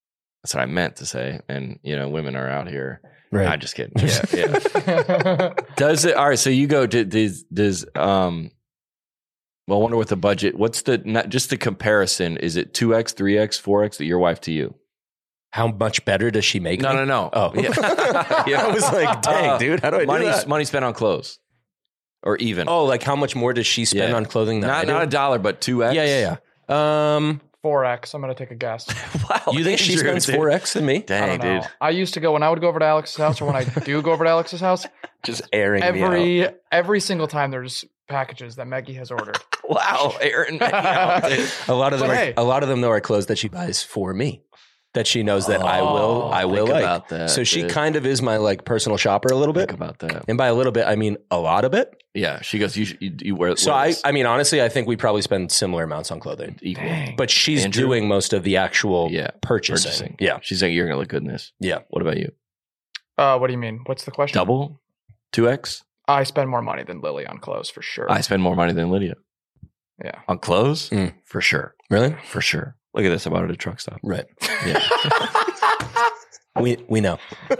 That's what I meant to say. And, you know, women are out here. Right. I'm just kidding. Yeah, yeah. Does it? All right. So you go to does, does um. Well, I wonder what the budget. What's the not just the comparison? Is it two x, three x, four x? That your wife to you? How much better does she make? No, me? no, no. Oh, yeah. yeah. I was like, dang, Uh, dude, how do I money do that? money spent on clothes, or even? Oh, like how much more does she spend Yeah. on clothing than I not do? not a dollar, but two x. yeah, yeah, yeah. Um, four X. I'm gonna take a guess. Wow. you think she Andrew, spends dude. four x than me? I Dang, don't know. dude. I used to go when I would go over to Alex's house, or when I do go over to Alex's house. Just airing me out. Every every single time there's packages that Maggie has ordered. Wow, Aaron. Out, dude. A lot of them, But are, hey. a lot of them though are clothes that she buys for me, that she knows that I will, Oh, I will think like. about that, so she dude. kind of is my like personal shopper a little bit, Think about that. and by a little bit I mean a lot of it. Yeah, she goes. You sh- you, you wear. So wear I, this I mean, honestly, I think we probably spend similar amounts on clothing, equal. Dang. but she's Andrew? doing most of the actual Yeah, purchasing. purchasing. Yeah, She's like, you're gonna look good in this. yeah. What about you? Uh, what do you mean? What's the question? Double, two x. I spend more money than Lily on clothes for sure. I spend more money than Lydia yeah. on clothes, Mm. for sure, Really? for sure. Look at this. I bought it at a truck stop. Right. Yeah, We we know.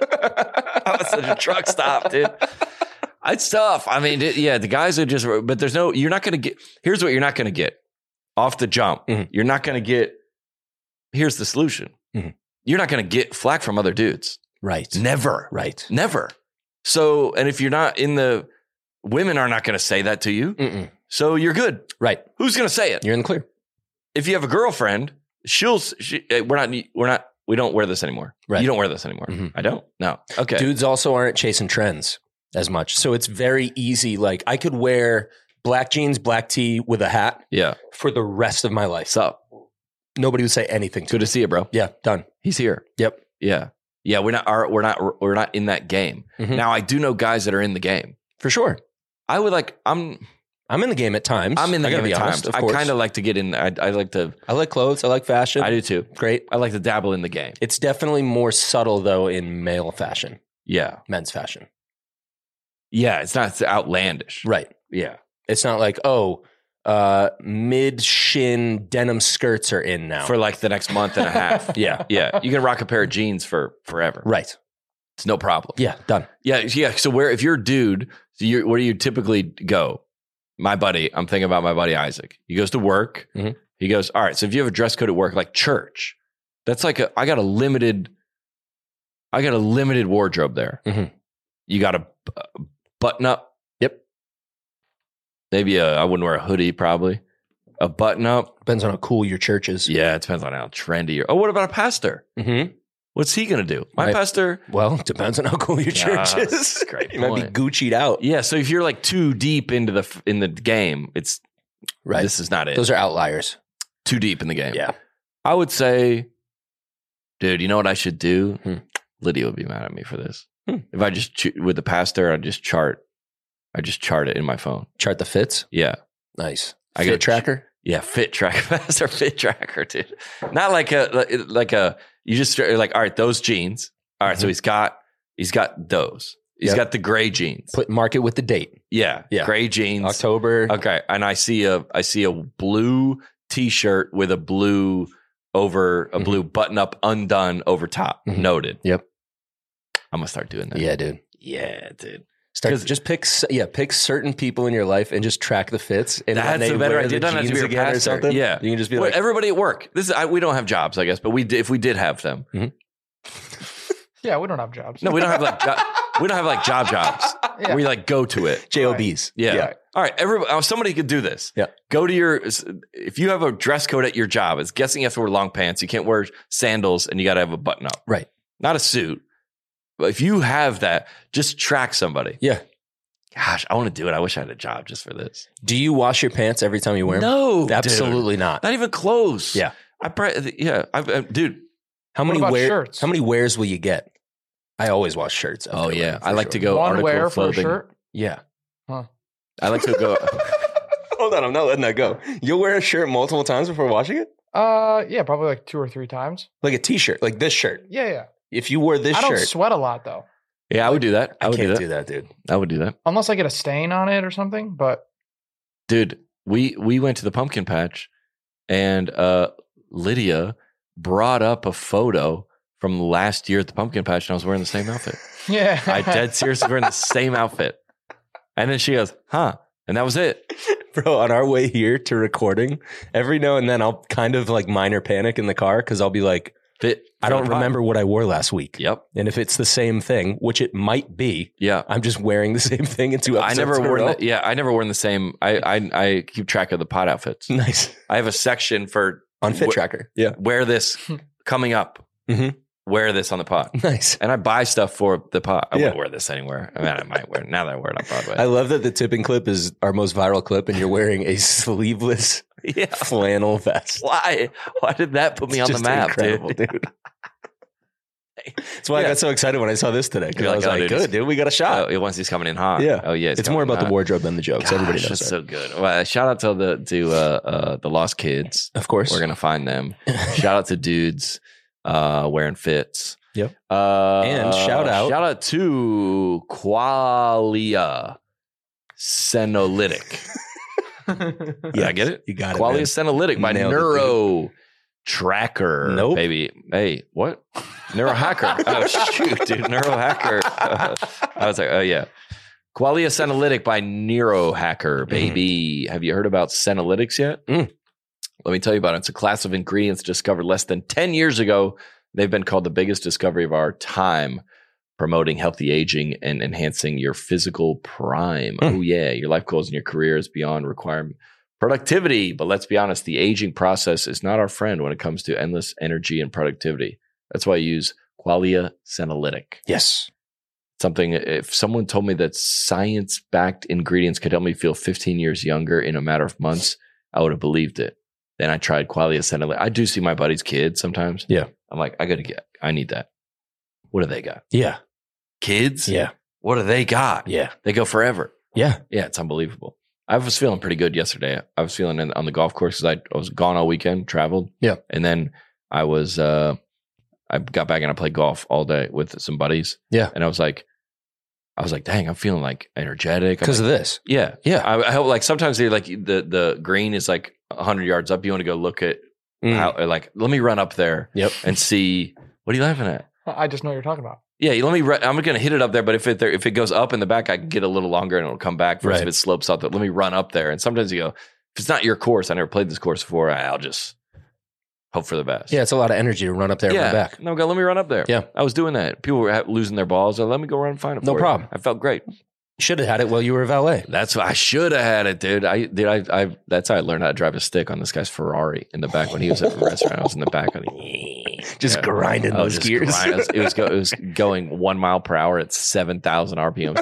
I was at a truck stop, dude. It's tough. I mean, it, yeah, the guys are just. But there's no. You're not gonna get. Here's what you're not gonna get off the jump. Mhm. You're not gonna get. Here's the solution. Mhm. You're not gonna get flack from other dudes. Right. Never. Right. Never. So, and if you're not in the, women are not going to say that to you. Mm-mm. So you're good. Right. Who's going to say it? You're in the clear. If you have a girlfriend, she'll, she, eh, we're not, we're not, we don't wear this anymore. Right. You don't wear this anymore. Mhm. I don't. No. Okay. Dudes also aren't chasing trends as much. So it's very easy. Like I could wear black jeans, black tee with a hat Yeah. for the rest of my life. What's up? Nobody would say anything to Good me. to see you, bro. Yeah, done. He's here. Yep. Yeah. Yeah. We're not, are, we're not, we're not in that game. Mhm. Now I do know guys that are in the game. For sure. I would like, I'm, I'm in the game at times. I'm in the I gotta game be at honest, times. of I course. kind of like to get in. I, I like to, I like clothes. I like fashion. I do too. Great. I like to dabble in the game. It's definitely more subtle though in male fashion, Yeah. men's fashion. Yeah. It's not it's outlandish. Right. Yeah. It's not like, oh, uh, mid shin denim skirts are in now. For like the next month and a half. yeah. Yeah. You can rock a pair of jeans for forever. Right. It's no problem. Yeah. Done. Yeah. Yeah. So where, if you're a dude, so you're, where do you typically go? My buddy, I'm thinking about my buddy Isaac. He goes to work. Mhm. He goes, all right. So if you have a dress code at work, like church, that's like a, I got a limited, I got a limited wardrobe there. Mhm. You got a uh, button up. Yep. Maybe a, I wouldn't wear a hoodie probably. A button up. Depends on how cool your church is. Yeah. It depends on how trendy you're. Oh, what about a pastor? Mm-hmm. What's he going to do? My Right. pastor. Well, depends on how cool your church Yes, is. great You might be point. Gucci'd out. Yeah. So if you're like too deep into the in the game, it's Right. this is not it. Those are outliers. Too deep in the game. Yeah. I would say, dude, you know what I should do? Hmm. Lydia would be mad at me for this. Hmm. If I just ch- with the pastor, I just chart. I just chart it in my phone. Chart the fits. Yeah. Nice. I Fit get- tracker. Yeah, fit tracker, pastor fit tracker, dude. Not like a like- like a you just you're like, all right, those jeans. All right, so Mhm. he's got he's got those. He's Yep. got the gray jeans. Put mark it with the date. Yeah, Yeah. gray jeans. October. Okay, and I see a I see a blue T-shirt with a blue over a Mhm. blue button up undone over top. Mhm. Noted. Yep. I'm gonna start doing that. Yeah, dude. yeah, dude. Start 'Cause- just pick s- yeah pick certain people in your life and just track the fits. And when That's they a better wear idea. the Doesn't have to jeans be your again or pastor. something. Yeah. you can just be Well, like, everybody at work. This is I, we don't have jobs, I guess, but we did, if we did have them. Yeah, we don't have jobs. No, we don't have like jo- we don't have like job jobs. Yeah. We like go to it. J O Bs. Yeah. Yeah. All right. Everybody, oh, somebody could do this. Yeah. Go to your, if you have a dress code at your job, it's guessing you have to wear long pants. You can't wear sandals and you got to have a button up. Right. Not a suit. But if you have that, just track somebody. Yeah. Gosh, I want to do it. I wish I had a job just for this. Do you wash your pants every time you wear them? No. Absolutely dude. not. Not even clothes. Yeah. I, probably- yeah. I, I, dude. How What many about wear, shirts? How many wears will you get? I always wash shirts. after Oh, I wear yeah. them, I for like sure. to go One article wear of for a clothing. shirt. Yeah. I like to go. Hold on, I'm not letting that go. You'll wear a shirt multiple times before washing it? Uh, yeah, probably like two or three times. Like a t-shirt, like this shirt. Yeah, yeah. If you wore this I don't shirt, sweat a lot though, Yeah, I would do that. I I would can't do that. do that, dude. I would do that. unless I get a stain on it or something. But Dude, we we went to the pumpkin patch and uh Lydia brought up a photo from last year at the pumpkin patch, and I was wearing the same outfit. Yeah. I dead seriously wearing the same outfit. And then she goes, huh? And that was it. Bro, on our way here to recording, every now and then I'll kind of like minor panic in the car because I'll be like, Fit I don't remember what I wore last week. Yep. And if it's the same thing, which it might be, Yeah. I'm just wearing the same thing in two I episodes. never in a worn row. the, yeah, I never worn the same. I, I I keep track of the pod outfits. Nice. I have a section for On Fit wh- Tracker. Yeah. wear this coming up. Mhm. Wear this on the pod. Nice. And I buy stuff for the pod. I Yeah. won't wear this anywhere. I mean, I might wear it now that I wear it on Broadway. I love that the tipping clip is our most viral clip and you're wearing a sleeveless yeah. flannel vest. Why? Why did that put me It's on the just map, incredible, dude? dude. That's why Yeah. I got so excited when I saw this today. Because You're I like, was oh, like, dude, good, it's- dude, we got a shot. Oh, once he's coming in hot. Yeah. Oh, yeah. it's more about the wardrobe than the jokes. Everybody knows that's that. so good. Well, shout out to the to uh, uh, the Lost Kids. Of course. We're gonna find them. Shout out to dudes uh, wearing fits. Yep. Uh, And shout out- shout out to Qualia Senolytic. Did I get it? You got it. Qualia man. Senolytic by Nailed it, Neuro Tracker. Nope. Baby. Hey, what? Neurohacker. Oh, shoot, dude. Neurohacker. I was like, oh, yeah. Qualia Senolytic by Neurohacker, baby. Have you heard about Senolytics yet? Mm. Let me tell you about it. It's a class of ingredients discovered less than ten years ago. They've been called the biggest discovery of our time, promoting healthy aging and enhancing your physical prime. Mm. Oh, yeah. Your life goals and your career is beyond requirement. Productivity. But let's be honest, the aging process is not our friend when it comes to endless energy and productivity. That's why I use Qualia Senolytic. Yes. Something, if someone told me that science-backed ingredients could help me feel fifteen years younger in a matter of months, I would have believed it. Then I tried Qualia Senolytic. I do see my buddy's kids sometimes. Yeah. I'm like, I got to get, I need that. What do they got? Yeah. Kids? Yeah. What do they got? Yeah. They go forever. Yeah. Yeah, it's unbelievable. I was feeling pretty good yesterday. I was feeling in, on the golf course because I, I was gone all weekend, traveled. Yeah. And then I was, uh, I got back and I played golf all day with some buddies. Yeah. And I was like, I was like, dang, I'm feeling like energetic. I'm Because like, of this. yeah. Yeah. I, I hope like sometimes they're like the, the green is like one hundred yards up. You want to go look at Mm. how, or like, let me run up there Yep. and see. What are you laughing at? I just know what you're talking about. Yeah, let me. Run, I'm going to hit it up there, but if it there, if it goes up in the back, I can get a little longer and it'll come back. Versus Right. if it slopes up, let me run up there. And sometimes you go, if it's not your course, I never played this course before. I'll just hope for the best. Yeah, it's a lot of energy to run up there and yeah. run back. No, go. Let me run up there. Yeah. I was doing that. People were ha- losing their balls. So let me go run and find it. No for you. problem. I felt great. Should have had it while you were valet. That's what I should have had it, dude. I did. I, I. That's how I learned how to drive a stick on this guy's Ferrari in the back when he was at the restaurant. I was in the back of the Just Yeah. grinding I was those just gears. grinding. It was, it was, go, it was going one mile per hour at seven thousand R P Ms.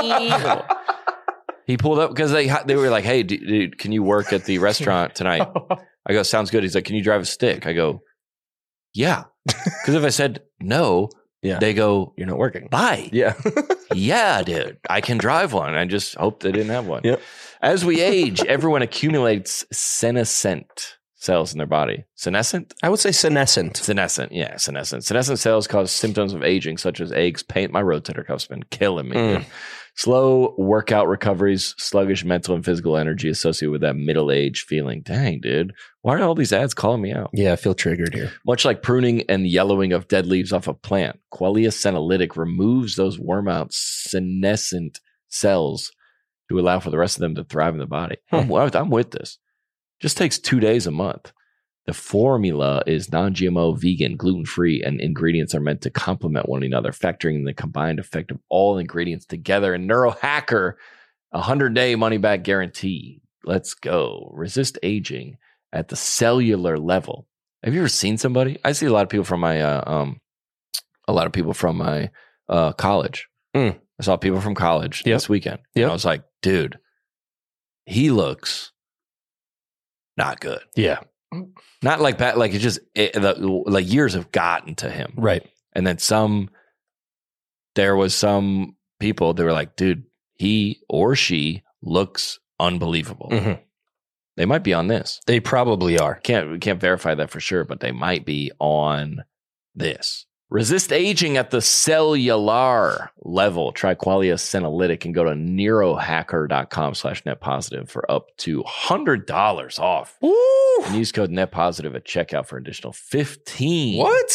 He pulled up because they they were like, "Hey, dude, dude, can you work at the restaurant tonight?" I go, "Sounds good." He's like, "Can you drive a stick?" I go, "Yeah," because if I said no, Yeah. they go, You're not working. "Bye." Yeah. Yeah, dude, I can drive one. I just hope they didn't have one. Yep. As we age, everyone accumulates senescent cells in their body. Senescent? I would say senescent. Senescent, yeah, senescent. Senescent cells cause symptoms of aging, such as aches, pain. My rotator cuff's been killing me. Mm. dude. Slow workout recoveries, sluggish mental and physical energy associated with that middle age feeling. Dang, dude. Why are all these ads calling me out? Yeah, I feel triggered here. Much like pruning and yellowing of dead leaves off a plant, Qualia Senolytic removes those worm out senescent cells to allow for the rest of them to thrive in the body. I'm, I'm with this. Just takes two days a month. The formula is non-G M O, vegan, gluten-free, and ingredients are meant to complement one another, factoring in the combined effect of all ingredients together. And Neurohacker, a hundred-day money-back guarantee. Let's go. Resist aging at the cellular level. Have you ever seen somebody? I see a lot of people from my, uh, um, a lot of people from my uh, college. Mm. I saw people from college Yep. this weekend. Yep. And I was like, dude, he looks not good. Yeah. Not like bad, like it's just it, the, like years have gotten to him. Right. And then some, there was some people that were like, dude, he or she looks unbelievable. Mhm. They might be on this. They probably are. Can't we can't verify that for sure, but they might be on this. Resist aging at the cellular level. Try Qualia Senolytic and go to neurohacker.com slash net positive for up to one hundred dollars off. Ooh. And use code net positive at checkout for additional fifteen What?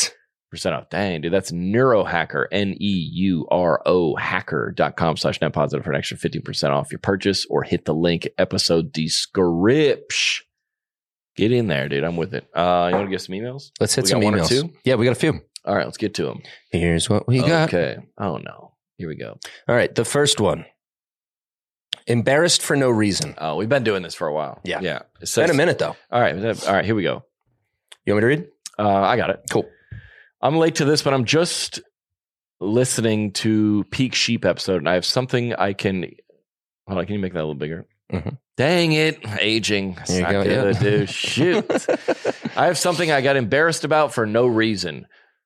percent off. Dang, dude, that's Neurohacker, N E U R O hacker.com slash net positive for an extra fifteen percent off your purchase, or hit the link episode description. Get in there, dude. I'm with it. Uh, you want to get some emails? Let's hit We some got one or emails. two? Yeah, we got a few. All right, let's get to them. Here's what we got. Okay. Oh, no. Here we go. All right, the first one. Embarrassed for no reason. Oh, we've been doing this for a while. Yeah. Yeah. It It's says, been a minute, though. All right. All right. Here we go. You want me to read? Uh, I got it. Cool. I'm late to this, but I'm just listening to Peak Sheep episode, and I have something I can. Hold on. Can you make that a little bigger? Mhm. Dang it. Aging. It's There you not go, good, yeah. dude. Shoot. I have something I got embarrassed about for no reason.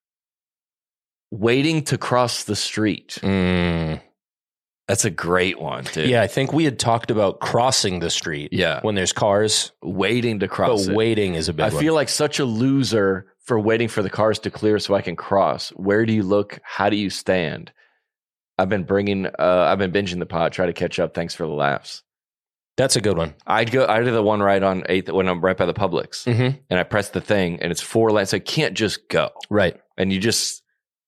Waiting to cross the street. Mm. That's a great one, dude. Yeah, I think we had talked about crossing the street Yeah. when there's cars, Waiting to cross but it. waiting is a big I one. feel like such a loser for waiting for the cars to clear so I can cross. Where do you look? How do you stand? I've been bringing, uh, I've been binging the pod. Try to catch up. Thanks for the laughs. That's a good one. I'd go. I did the one right on eighth when I'm right by the Publix, Mm-hmm. and I press the thing, and it's four lanes. So I can't just go, Right. and you just,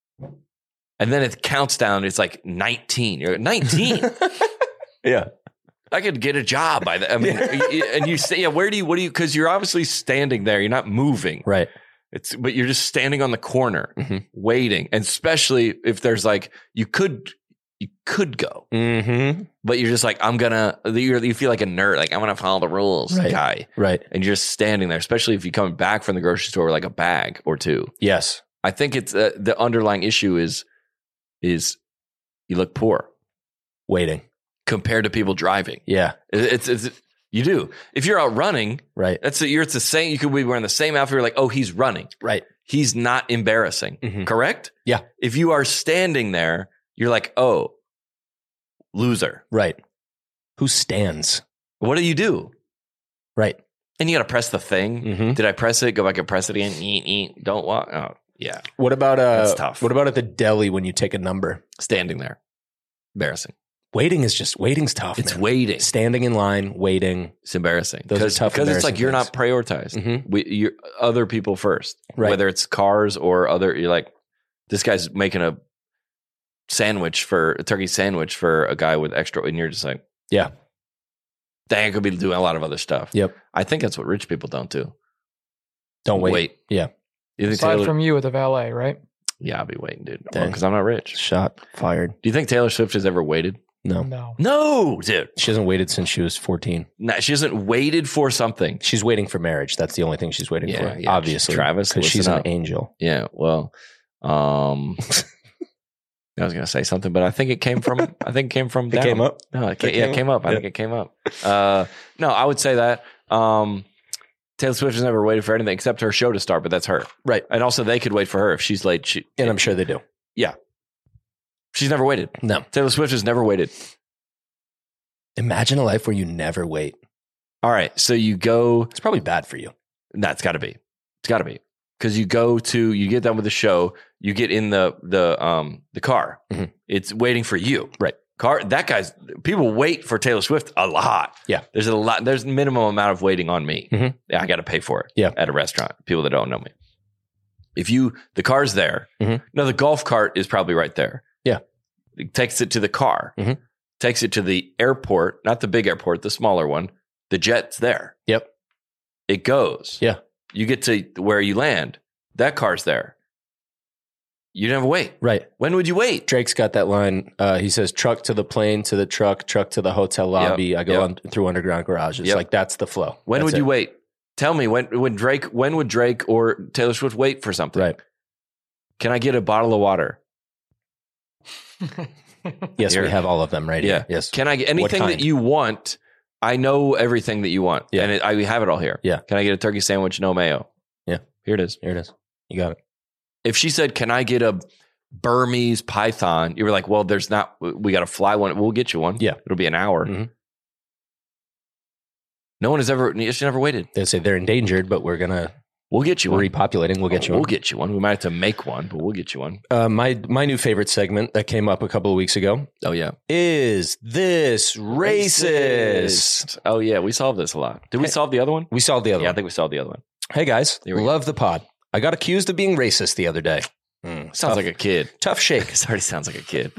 and then it counts down. It's like nineteen. You're nineteen. Yeah. I could get a job by that. I mean, and you say, yeah, where do you? What do you? Because you're obviously standing there. You're not moving. Right. It's but you're just standing on the corner Mhm. waiting, and especially if there's like you could you could go, Mm-hmm. but you're just like I'm gonna you're, you feel like a nerd, like I'm gonna follow the rules, Right. guy, Right. and you're just standing there. Especially if you come back from the grocery store with like a bag or two. Yes. I think it's uh, the underlying issue is is you look poor Waiting. compared to people driving. Yeah. It- It's it's you do if you're out running. Right. That's a, you're it's the same. You could be wearing the same outfit. You're like, oh, he's running. Right. He's not embarrassing. Mhm. Correct? Yeah. If you are standing there, you're like, oh, loser. Right. Who stands? What do you do? Right. And you got to press the thing. Mm-hmm. Did I press it? Go back and press it again. Eat, eat. Don't walk. Oh, yeah. What about uh? That's tough. What about at the deli when you take a number? Standing there. Embarrassing. Waiting is just waiting's tough. It's man. waiting. Standing in line, waiting. It's embarrassing. Those are Cause, tough, Because it's like embarrassing you're things. not prioritized. Mhm. We, you're other people first. Right. Whether it's cars or other, you're like, this guy's making a sandwich for a turkey sandwich for a guy with extra, and you're just like, Yeah. dang, I could be doing a lot of other stuff. Yep. I think that's what rich people don't do. Don't wait. Yeah. You think Aside Taylor, from you at the valet, right? yeah, I'll be waiting, dude. Dang. Because I'm not rich. Shot fired. Do you think Taylor Swift has ever waited? No. No. No, dude. She hasn't waited since she was fourteen. No, she hasn't waited for something. She's waiting for marriage. That's the only thing she's waiting Yeah, for. yeah. Obviously. Travis, because she's listen an up. angel. Yeah, well, um, I was gonna say something, but I think it came from. I think it came from. It down. came up? No, it came, It yeah, came it came up. I up? think it came up. Uh, no, I would say that. Um, Taylor Swift has never waited for anything except her show to start, but that's her. Right. And also, they could wait for her if she's late. She, And I'm sure they do. she's never waited. No. Taylor Swift has never waited. Imagine a life where you never wait. All right, so you go. It's probably bad for you. That's got to be. It's got to be because you go to you get done with the show. You get in the the um the car. Mhm. It's waiting for you. Right. Car. That guy's. People wait for Taylor Swift a lot. Yeah. There's a lot. There's minimum amount of waiting on me. Mhm. Yeah, I got to pay for it. Yeah. At a restaurant. People that don't know me. If you the car's there. Mhm. No, the golf cart is probably right there. Yeah. It takes it to the car. Mhm. Takes it to the airport, not the big airport, the smaller one. The jet's there. Yep. It goes. Yeah. You get to where you land. That car's there. You never wait. Right. When would you wait? Drake's got that line. Uh, he says, truck to the plane, to the truck, truck to the hotel lobby. I go yep. on through underground garages. Yep. Like, that's the flow. When That's would it. you wait? Tell me when. When Drake? When would Drake or Taylor Swift wait for something? Right. Can I get a bottle of water? Yes, Here. we have all of them right Yeah. here. Yes. Can I get anything that kind? you want? I know everything that you want. Yeah. And it, I we have it all here. Yeah. Can I get a turkey sandwich, no mayo? Yeah. Here it is. Here it is. You got it. If she said, "Can I get a Burmese python?" You were like, "Well, there's not. We got to fly one. We'll get you one. Yeah. It'll be an hour." Mhm. No one has ever. She never waited. They say they're endangered, but we're going to We'll get you one. repopulating. We'll get you We'll one. get you one. We might have to make one, but we'll get you one. Uh, my, my new favorite segment that came up a couple of weeks ago Oh yeah, is This Racist. Oh yeah, we solved this a lot. Did we Hey. solve the other one? We solved the other Yeah, I one. think we solved the other one. Hey, guys. Here we go. Love the pod. I got accused of being racist the other day. Mm, Sounds tough, like a kid. tough shake. This already sounds like a kid.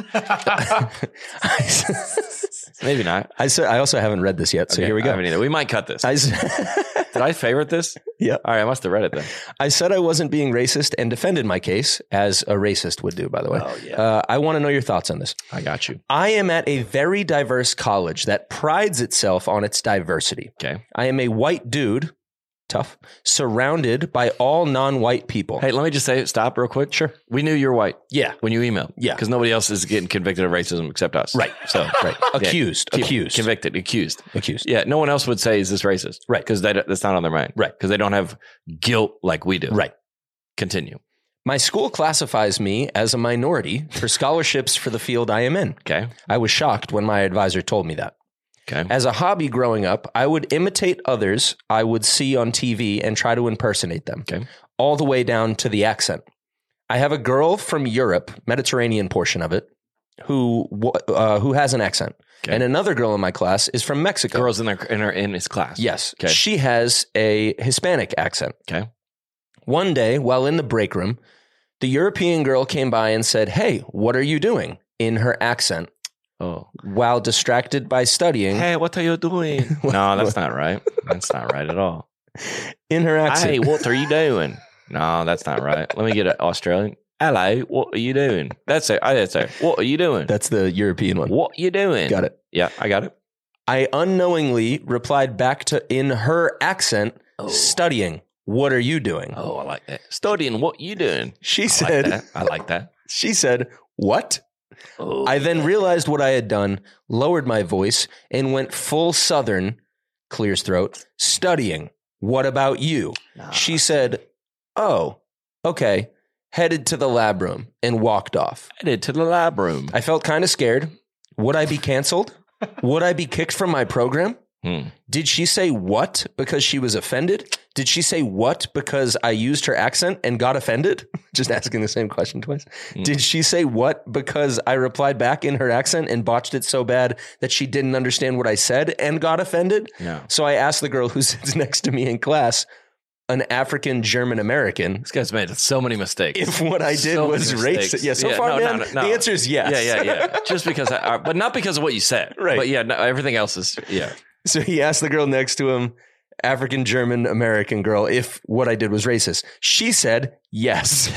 Maybe not. I said I also haven't read this yet, so Okay, here we I go. haven't either. We might cut this. I, s- Did I favorite this? Yeah. All right, I must have read it then. I said I wasn't being racist and defended my case, as a racist would do, by the way. Oh, yeah. Uh, I want to know your thoughts on this. I got you. I am at a very diverse college that prides itself on its diversity. Okay. I am a white dude, tough, surrounded by all non-white people. Hey, let me just say, stop real quick. Sure. We knew you're white Yeah. when you emailed. Yeah. Because nobody else is getting convicted of racism except us. Right. So, Right. Accused. Keep- accused. Convicted. Accused. Accused. Yeah. No one else would say, is this racist? Right. Because that's not on their mind. Right. Because they don't have guilt like we do. Right. Continue. My school classifies me as a minority for scholarships for the field I am in. Okay. I was shocked when my advisor told me that. Okay. As a hobby growing up, I would imitate others I would see on T V and try to impersonate them, Okay. all the way down to the accent. I have a girl from Europe, Mediterranean portion of it, who uh, who has an accent. Okay. And another girl in my class is from Mexico. Girls in their in, her, in his class. Yes. Okay. She has a Hispanic accent. Okay. One day, while in the break room, the European girl came by and said, "Hey, what are you doing?" in her accent. Oh. While distracted by studying, Hey, what are you doing? No, that's not right. That's not right at all. in her accent. Hey, what are you doing? No, that's not right. Let me get an Australian. Hello, what are you doing? That's it. I that's it. What are you doing? That's the European one. What are you doing? Got it. Yeah, I got it. I unknowingly replied back to in her accent, studying. What are you doing? Oh, I like that. Studying. What you doing? She I said, like that. I like that. she said, what? Oh, I then realized what I had done, lowered my voice, and went full Southern, clears throat, studying. What about you? nah. She said, oh, okay, headed to the lab room and walked off. headed to the lab room. I felt kind of scared. Would I be canceled? Would I be kicked from my program? Hmm. Did she say what because she was offended? Did she say what because I used her accent and got offended? Just asking the same question twice. Hmm. Did she say what because I replied back in her accent and botched it so bad that she didn't understand what I said and got offended? Yeah. So I asked the girl who sits next to me in class, an African German American, This guy's made so many mistakes. if what I did So was many racist. mistakes. Yeah, so Yeah, far, no, no, man, no, no. the answer is yes. Yeah, yeah, yeah. Just because, I, uh, but not because of what you said. Right. But yeah, no, everything else is, yeah. So he asked the girl next to him, African German American girl, if what I did was racist. She said yes.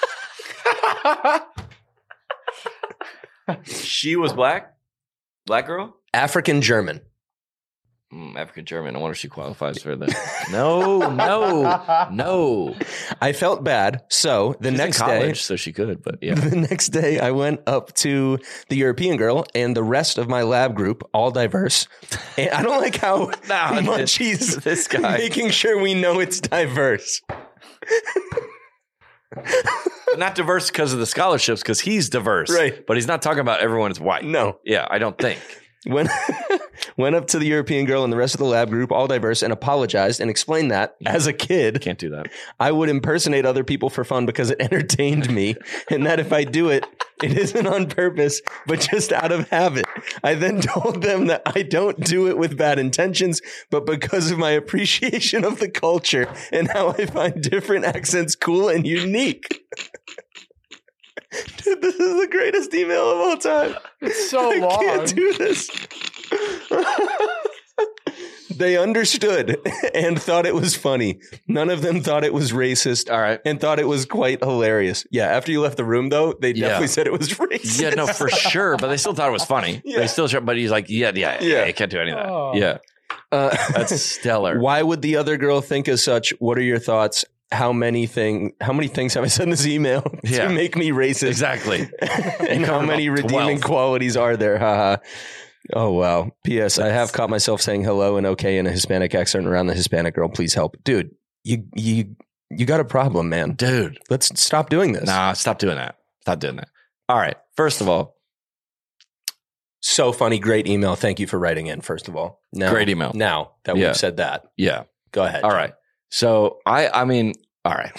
She was black? Black girl? African German. Mm, African German. I wonder if she qualifies for the. No, no, no. I felt bad. So the She's next in day, college, so she could, but yeah. the next day I went up to the European girl and the rest of my lab group, all diverse. And I don't like how Nah, much he's this guy. making sure we know it's diverse. But not diverse because of the scholarships, because he's diverse. Right. But he's not talking about everyone is white. No. Yeah, I don't think. Went, went up to the European girl and the rest of the lab group, all diverse, and apologized and explained that as a kid, Can't do that. I would impersonate other people for fun because it entertained me, and that if I do it, it isn't on purpose, but just out of habit. I then told them that I don't do it with bad intentions, but because of my appreciation of the culture and how I find different accents cool and unique. Dude, this is the greatest email of all time. It's so I long. can't do this. They understood and thought it was funny. None of them thought it was racist. All right. And thought it was quite hilarious. Yeah, after you left the room, though, they Yeah. definitely said it was racist. Yeah, no, for sure. But they still thought it was funny. Yeah. They still, but he's like, yeah, yeah, yeah. Yeah. You can't do any of that. Oh. Yeah, Uh, that's stellar. Why would the other girl think as such? What are your thoughts? How many thing? How many things have I said in this email Yeah. to make me racist? Exactly. And how many About redeeming twelve. qualities are there? Haha. Oh, wow. P S. I have caught myself saying hello and okay in a Hispanic accent around the Hispanic girl. Please help. Dude, you you you got a problem, man. Dude. Let's stop doing this. Nah, stop doing that. Stop doing that. All right. First of all, So funny. Great email. Thank you for writing in, first of all. Now, Great email. Now that Yeah. we've said that, yeah. go ahead. All John. right. So I, I mean, all right.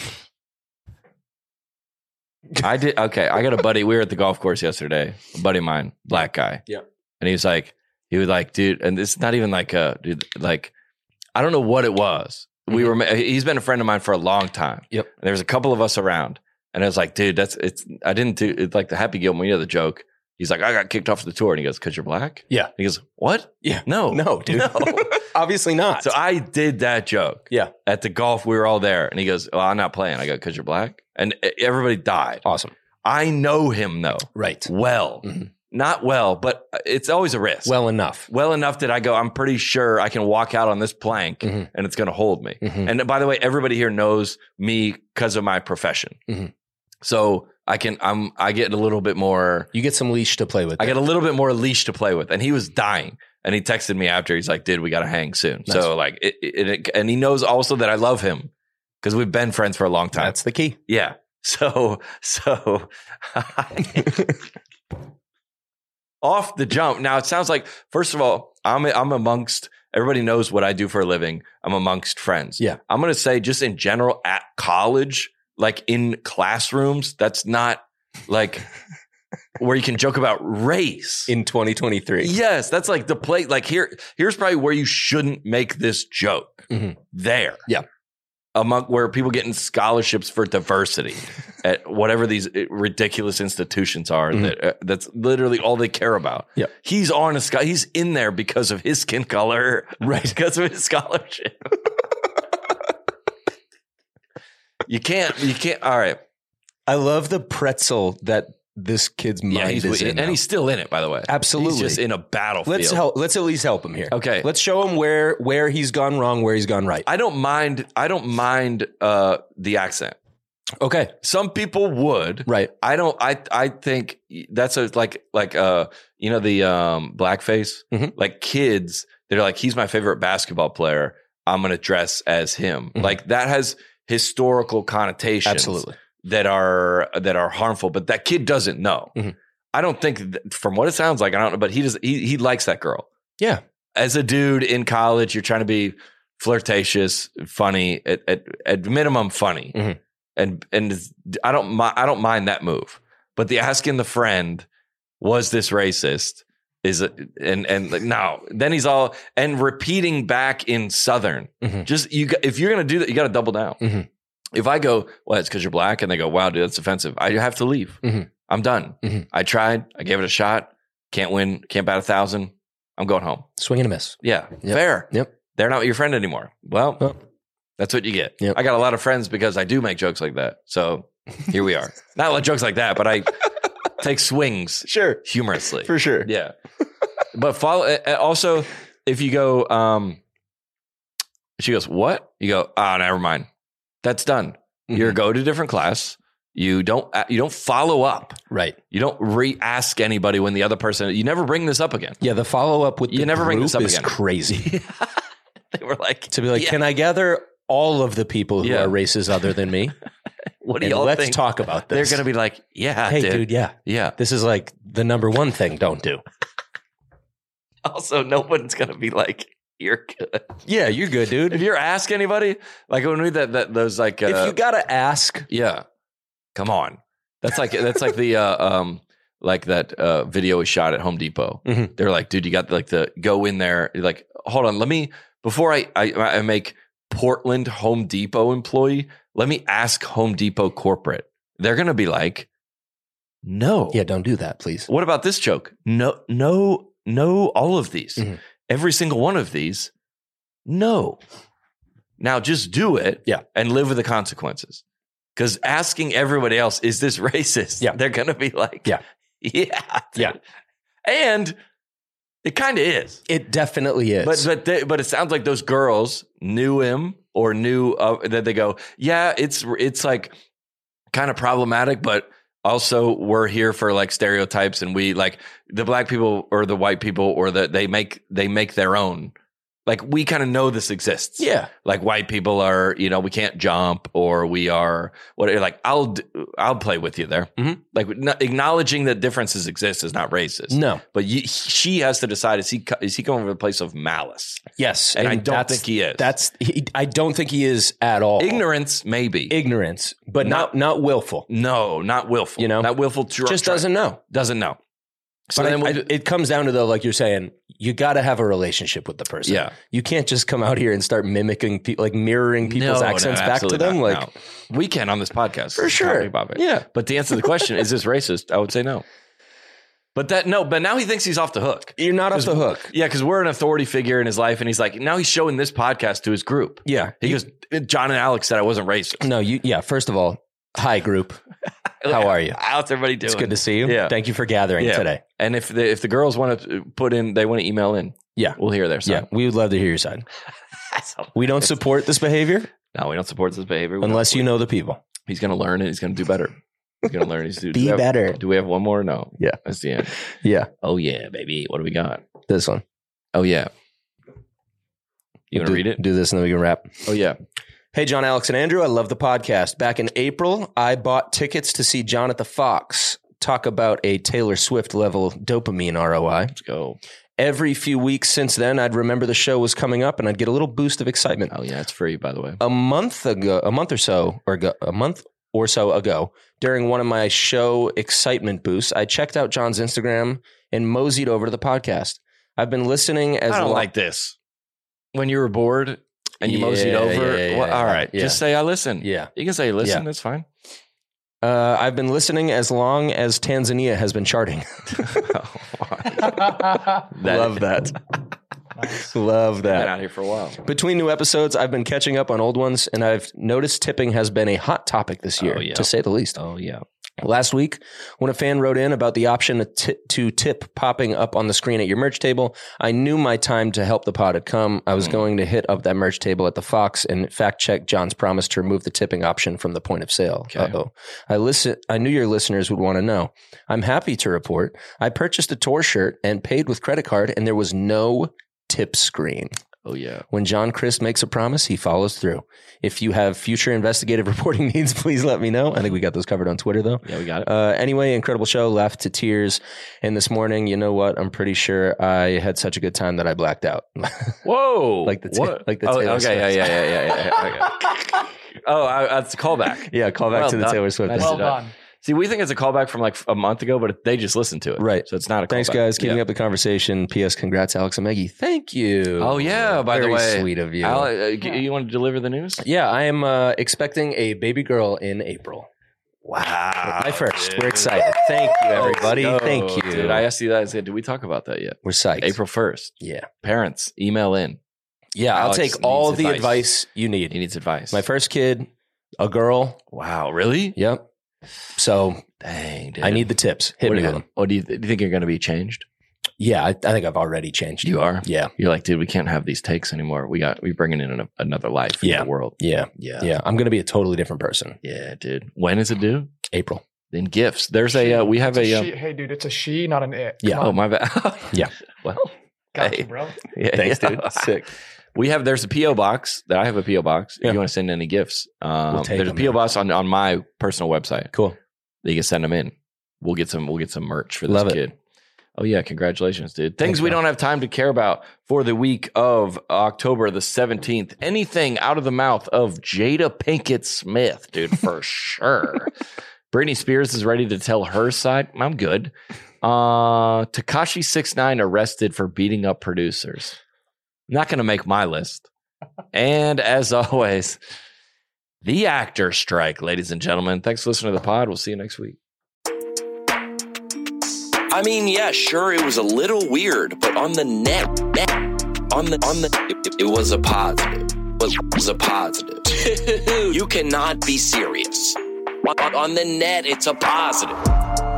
I did. Okay. I got a buddy. We were at the golf course yesterday. A buddy of mine, black guy. Yeah. And he was like, he was like, dude, and it's not even like a dude, like, I don't know what it was. We were, he's been a friend of mine for a long time. Yep. And there was a couple of us around And I was like, dude, that's it's. I didn't do it's like the Happy Gilmore, you know the joke. He's like, I got kicked off the tour, and he goes, "Cause you're black." Yeah. He goes, "What? Yeah. No, No, dude. no." Obviously not. So I did that joke. Yeah. At the golf, we were all there, and he goes, "Well, I'm not playing." I go, "Cause you're black," and everybody died. Awesome. I know him though, Right. well, Mhm. not well, but it's always a risk. Well enough. well enough that I go, I'm pretty sure I can walk out on this plank Mhm. and it's going to hold me. Mhm. And by the way, everybody here knows me because of my profession. Mhm. So I can, I'm, I get a little bit more, You get some leash to play with. I there. get a little bit more leash to play with. And he was dying. And he texted me after. He's like, dude, we got to hang soon. Nice. So like, it, it, it, and he knows also that I love him because we've been friends for a long time. That's the key. Yeah. So, so off the jump. Now it sounds like, first of all, I'm, I'm amongst, everybody knows what I do for a living. I'm amongst friends. Yeah. I'm going to say just in general at college, like in classrooms, that's not like where you can joke about race. In twenty twenty-three. Yes. That's like the play. Like here, here's probably where you shouldn't make this joke Mhm. there. Yeah. Among where people getting scholarships for diversity at whatever these ridiculous institutions are, Mhm. that uh, that's literally all they care about. Yeah. He's on a sky. He's in there because of his skin color, Right. Because of his scholarship. you can't. You can't. All right. I love the pretzel that this kid's mind Yeah. He's, is in. and now. he's still in it. By the way, Absolutely. He's just in a battlefield. Let's help. Let's at least help him here. Okay. Let's show him where where he's gone wrong, where he's gone right. I don't mind. I don't mind uh, the accent. Okay. Some people would. Right. I don't. I I think that's a like like uh you know the um blackface Mhm. like kids. They're like, he's my favorite basketball player. I'm gonna dress as him. Mhm. Like that has historical connotations. Absolutely. That are that are harmful. But that kid doesn't know. Mhm. I don't think that, from what it sounds like. I don't know. But he does. He he likes that girl. Yeah. As a dude in college, you're trying to be flirtatious, funny, at at, at minimum funny. Mhm. And and I don't mi- I don't mind that move, but the asking the friend, was this racist? Is it and and like no? Then he's all and repeating back in Southern. Mhm. Just you got- if you're gonna do that, you got to double down. Mhm. If I go, well, it's because you're black, and they go, wow, dude, that's offensive. I have to leave. Mhm. I'm done. Mhm. I tried. I gave it a shot. Can't win. Can't bat a thousand. I'm going home. Swing and a miss. Yeah, Yep. fair. Yep. They're not your friend anymore. Well, Well. that's what you get. Yep. I got a lot of friends because I do make jokes like that. So here we are. Not a lot of jokes like that, but I take swings Sure. humorously. For sure. Yeah. But follow uh, also if you go, um, she goes, what? You go, oh, never mind. That's done. You Mhm. go to a different class. You don't uh, you don't follow up. Right. You don't re-ask anybody when the other person. You never bring this up again. Yeah. The follow up with You the never bring group this up is again. crazy. They were like, To be like, yeah, can I gather all of the people who Yeah. are races other than me? what do And y'all let's think? talk about They're this. going to be like, yeah, hey, dude. dude. Yeah. Yeah. This is like the number one thing. Don't do. Also, no one's going to be like, you're good. Yeah. You're good, dude. If you ask anybody, like when we that, that those like, uh, if you gotta ask, yeah, come on. That's like, that's like the, uh, um, like that uh, video we shot at Home Depot. Mhm. They're like, dude, you got like the go in there. You're like, hold on, let me before I, I I make Portland Home Depot employee. Let me ask Home Depot corporate. They're gonna be like, no, yeah, don't do that, please. What about this joke? No, no, no. All of these, Mhm. every single one of these, no. Now just do it, Yeah. and live with the consequences. Because asking everybody else, is this racist? Yeah. They're gonna be like, Yeah. yeah, dude. Yeah. And it kind of is. It definitely is. But but they, but it sounds like those girls knew him or knew uh, that they go, yeah, it's it's like kind of problematic, but also we're here for like stereotypes, and we like the black people or the white people or the they make they make their own. Like we kind of know this exists. yeah, Like white people are, you know, we can't jump, or we are what? Like I'll d- I'll play with you there. Mhm. Like n- acknowledging that differences exist is not racist. no, But you, she has to decide: is he co- is he coming from a place of malice? yes, And, I don't that's- think he is. That's he, I don't think he is at all. ignorance, maybe. ignorance, but not Not- not willful. no, not willful. You know? not willful. Tr- Just try- doesn't know. doesn't know. So but then I, we, I, it comes down to, though, like you're saying, you got to have a relationship with the person. Yeah. You can't just come out here and start mimicking, pe- like mirroring people's No, no, accents back to absolutely them. not, Like, no. We can on this podcast. for It's sure. Comedy Bob. Yeah. But to answer the question, is this racist? I would say no. But that no, but now he thinks he's off the hook. You're not off the hook. Yeah, because we're an authority figure in his life, and he's like, now he's showing this podcast to his group. Yeah. He goes, John and Alex said I wasn't racist. No, you, yeah. First of all, hi, group. How are you? How's everybody doing? It's good to see you. Yeah. Thank you for gathering Yeah. today. And if the if the girls want to put in, they want to email in. Yeah. We'll hear their Yeah. side. We would love to hear your side. Yeah. We don't support this behavior No, we don't support this behavior. We unless don't- you know the people. He's going to learn it. He's going to do better. He's going to learn. He's do, Be do we have- better. Do we have one more? No. Yeah. That's the end. Yeah. Oh yeah, baby. What do we got? This one. Oh yeah. You want do, to read it? Do this and then we can wrap. Oh yeah. Hey, John, Alex, and Andrew. I love the podcast. Back in April, I bought tickets to see John at the Fox. Talk about a Taylor Swift level dopamine R O I. Let's go. Every few weeks since then, I'd remember the show was coming up and I'd get a little boost of excitement. Oh yeah, it's free by the way. A month ago, a month or so, or ago, a month or so ago, during one of my show excitement boosts, I checked out John's Instagram and moseyed over to the podcast. I've been listening as I don't lo- like this. When you were bored and you Yeah, moseyed over, yeah, yeah, well, yeah, all right, yeah. just say I listen. Yeah. You can say listen. Yeah. That's fine. Uh, I've been listening as long as Tanzania has been charting. Love that. Love Been that. out here for a while. Between new episodes, I've been catching up on old ones, and I've noticed tipping has been a hot topic this year, Oh, yeah. to say the least. Oh yeah. Last week, when a fan wrote in about the option to, t- to tip popping up on the screen at your merch table, I knew my time to help the pod had come. I was Mm. going to hit up that merch table at the Fox and fact check John's promise to remove the tipping option from the point of sale. Okay. Uh-oh. I listen. I knew your listeners would want to know. I'm happy to report I purchased a tour shirt and paid with credit card, and there was no tip screen. Oh yeah. When John Christ makes a promise, he follows through. If you have future investigative reporting needs, please let me know. I think we got those covered on Twitter, though. Yeah, we got it. Uh, anyway, incredible show. Laughed to tears. And this morning, you know what? I'm pretty sure I had such a good time that I blacked out. Whoa. like the ta- What? like the oh, Taylor okay. Yeah, Swift. yeah, yeah, yeah, yeah. yeah. Okay. Oh, I, that's a callback. Yeah, call back Well to the done. Taylor Swift. Nice thing. Well done. done. See, we think it's a callback from like a month ago, but they just listened to it. Right. So it's not a callback. Thanks, guys. Keeping Yeah. up the conversation. P S. Congrats, Alex and Maggie. Thank you. Oh, yeah, by the Very way. sweet of you. Al, uh, you you want to deliver the news? yeah, I am uh, expecting a baby girl in April. Wow. My first. dude. We're excited. Thank you, everybody. Let's go, Thank you. Dude, I asked you that. I said, did we talk about that yet? We're psyched. April first. Yeah. Parents, email in. Yeah, I'll Alex take needs all the advice. advice you He need. needs advice. My first kid, a girl. Wow, really? Yep. So Dang, dude. I need the tips. Hit what, me do with you, them. what do you, do you think you're going to be changed? Yeah, I, I think I've already changed. You are? Yeah. You're like, dude, we can't have these takes anymore. We got, we're bringing in an, another life in Yeah. the world. Yeah. Yeah. Yeah. I'm going to be a totally different person. Yeah, dude. When is it due? April. Then gifts. There's a, uh, we have It's a, uh, she. Hey, dude, it's a she, not an it. Yeah. Come oh, on. my bad. Yeah. Well, Got hey. you, bro. yeah, Thanks, yeah. dude. Sick. We have, there's a P O box that I have a P O box. If Yeah. you want to send any gifts, um, We'll take there's a them, P O man. box on, on my personal website. Cool. You can send them in. We'll get some, we'll get some merch for this Love it. kid. Oh yeah. Congratulations, dude. Things Thanks, we man. don't have time to care about for the week of October the seventeenth. Anything out of the mouth of Jada Pinkett Smith, dude, for sure. Britney Spears is ready to tell her side. I'm good. Uh, Tekashi six nine arrested for beating up producers. Not going to make my list. And as always, the actor strike, ladies and gentlemen. Thanks for listening to the pod. We'll see you next week. I mean, yeah, sure, it was a little weird, but on the net, net on the on the, it, it was a positive. It was a positive. You cannot be serious. On, on the net, it's a positive.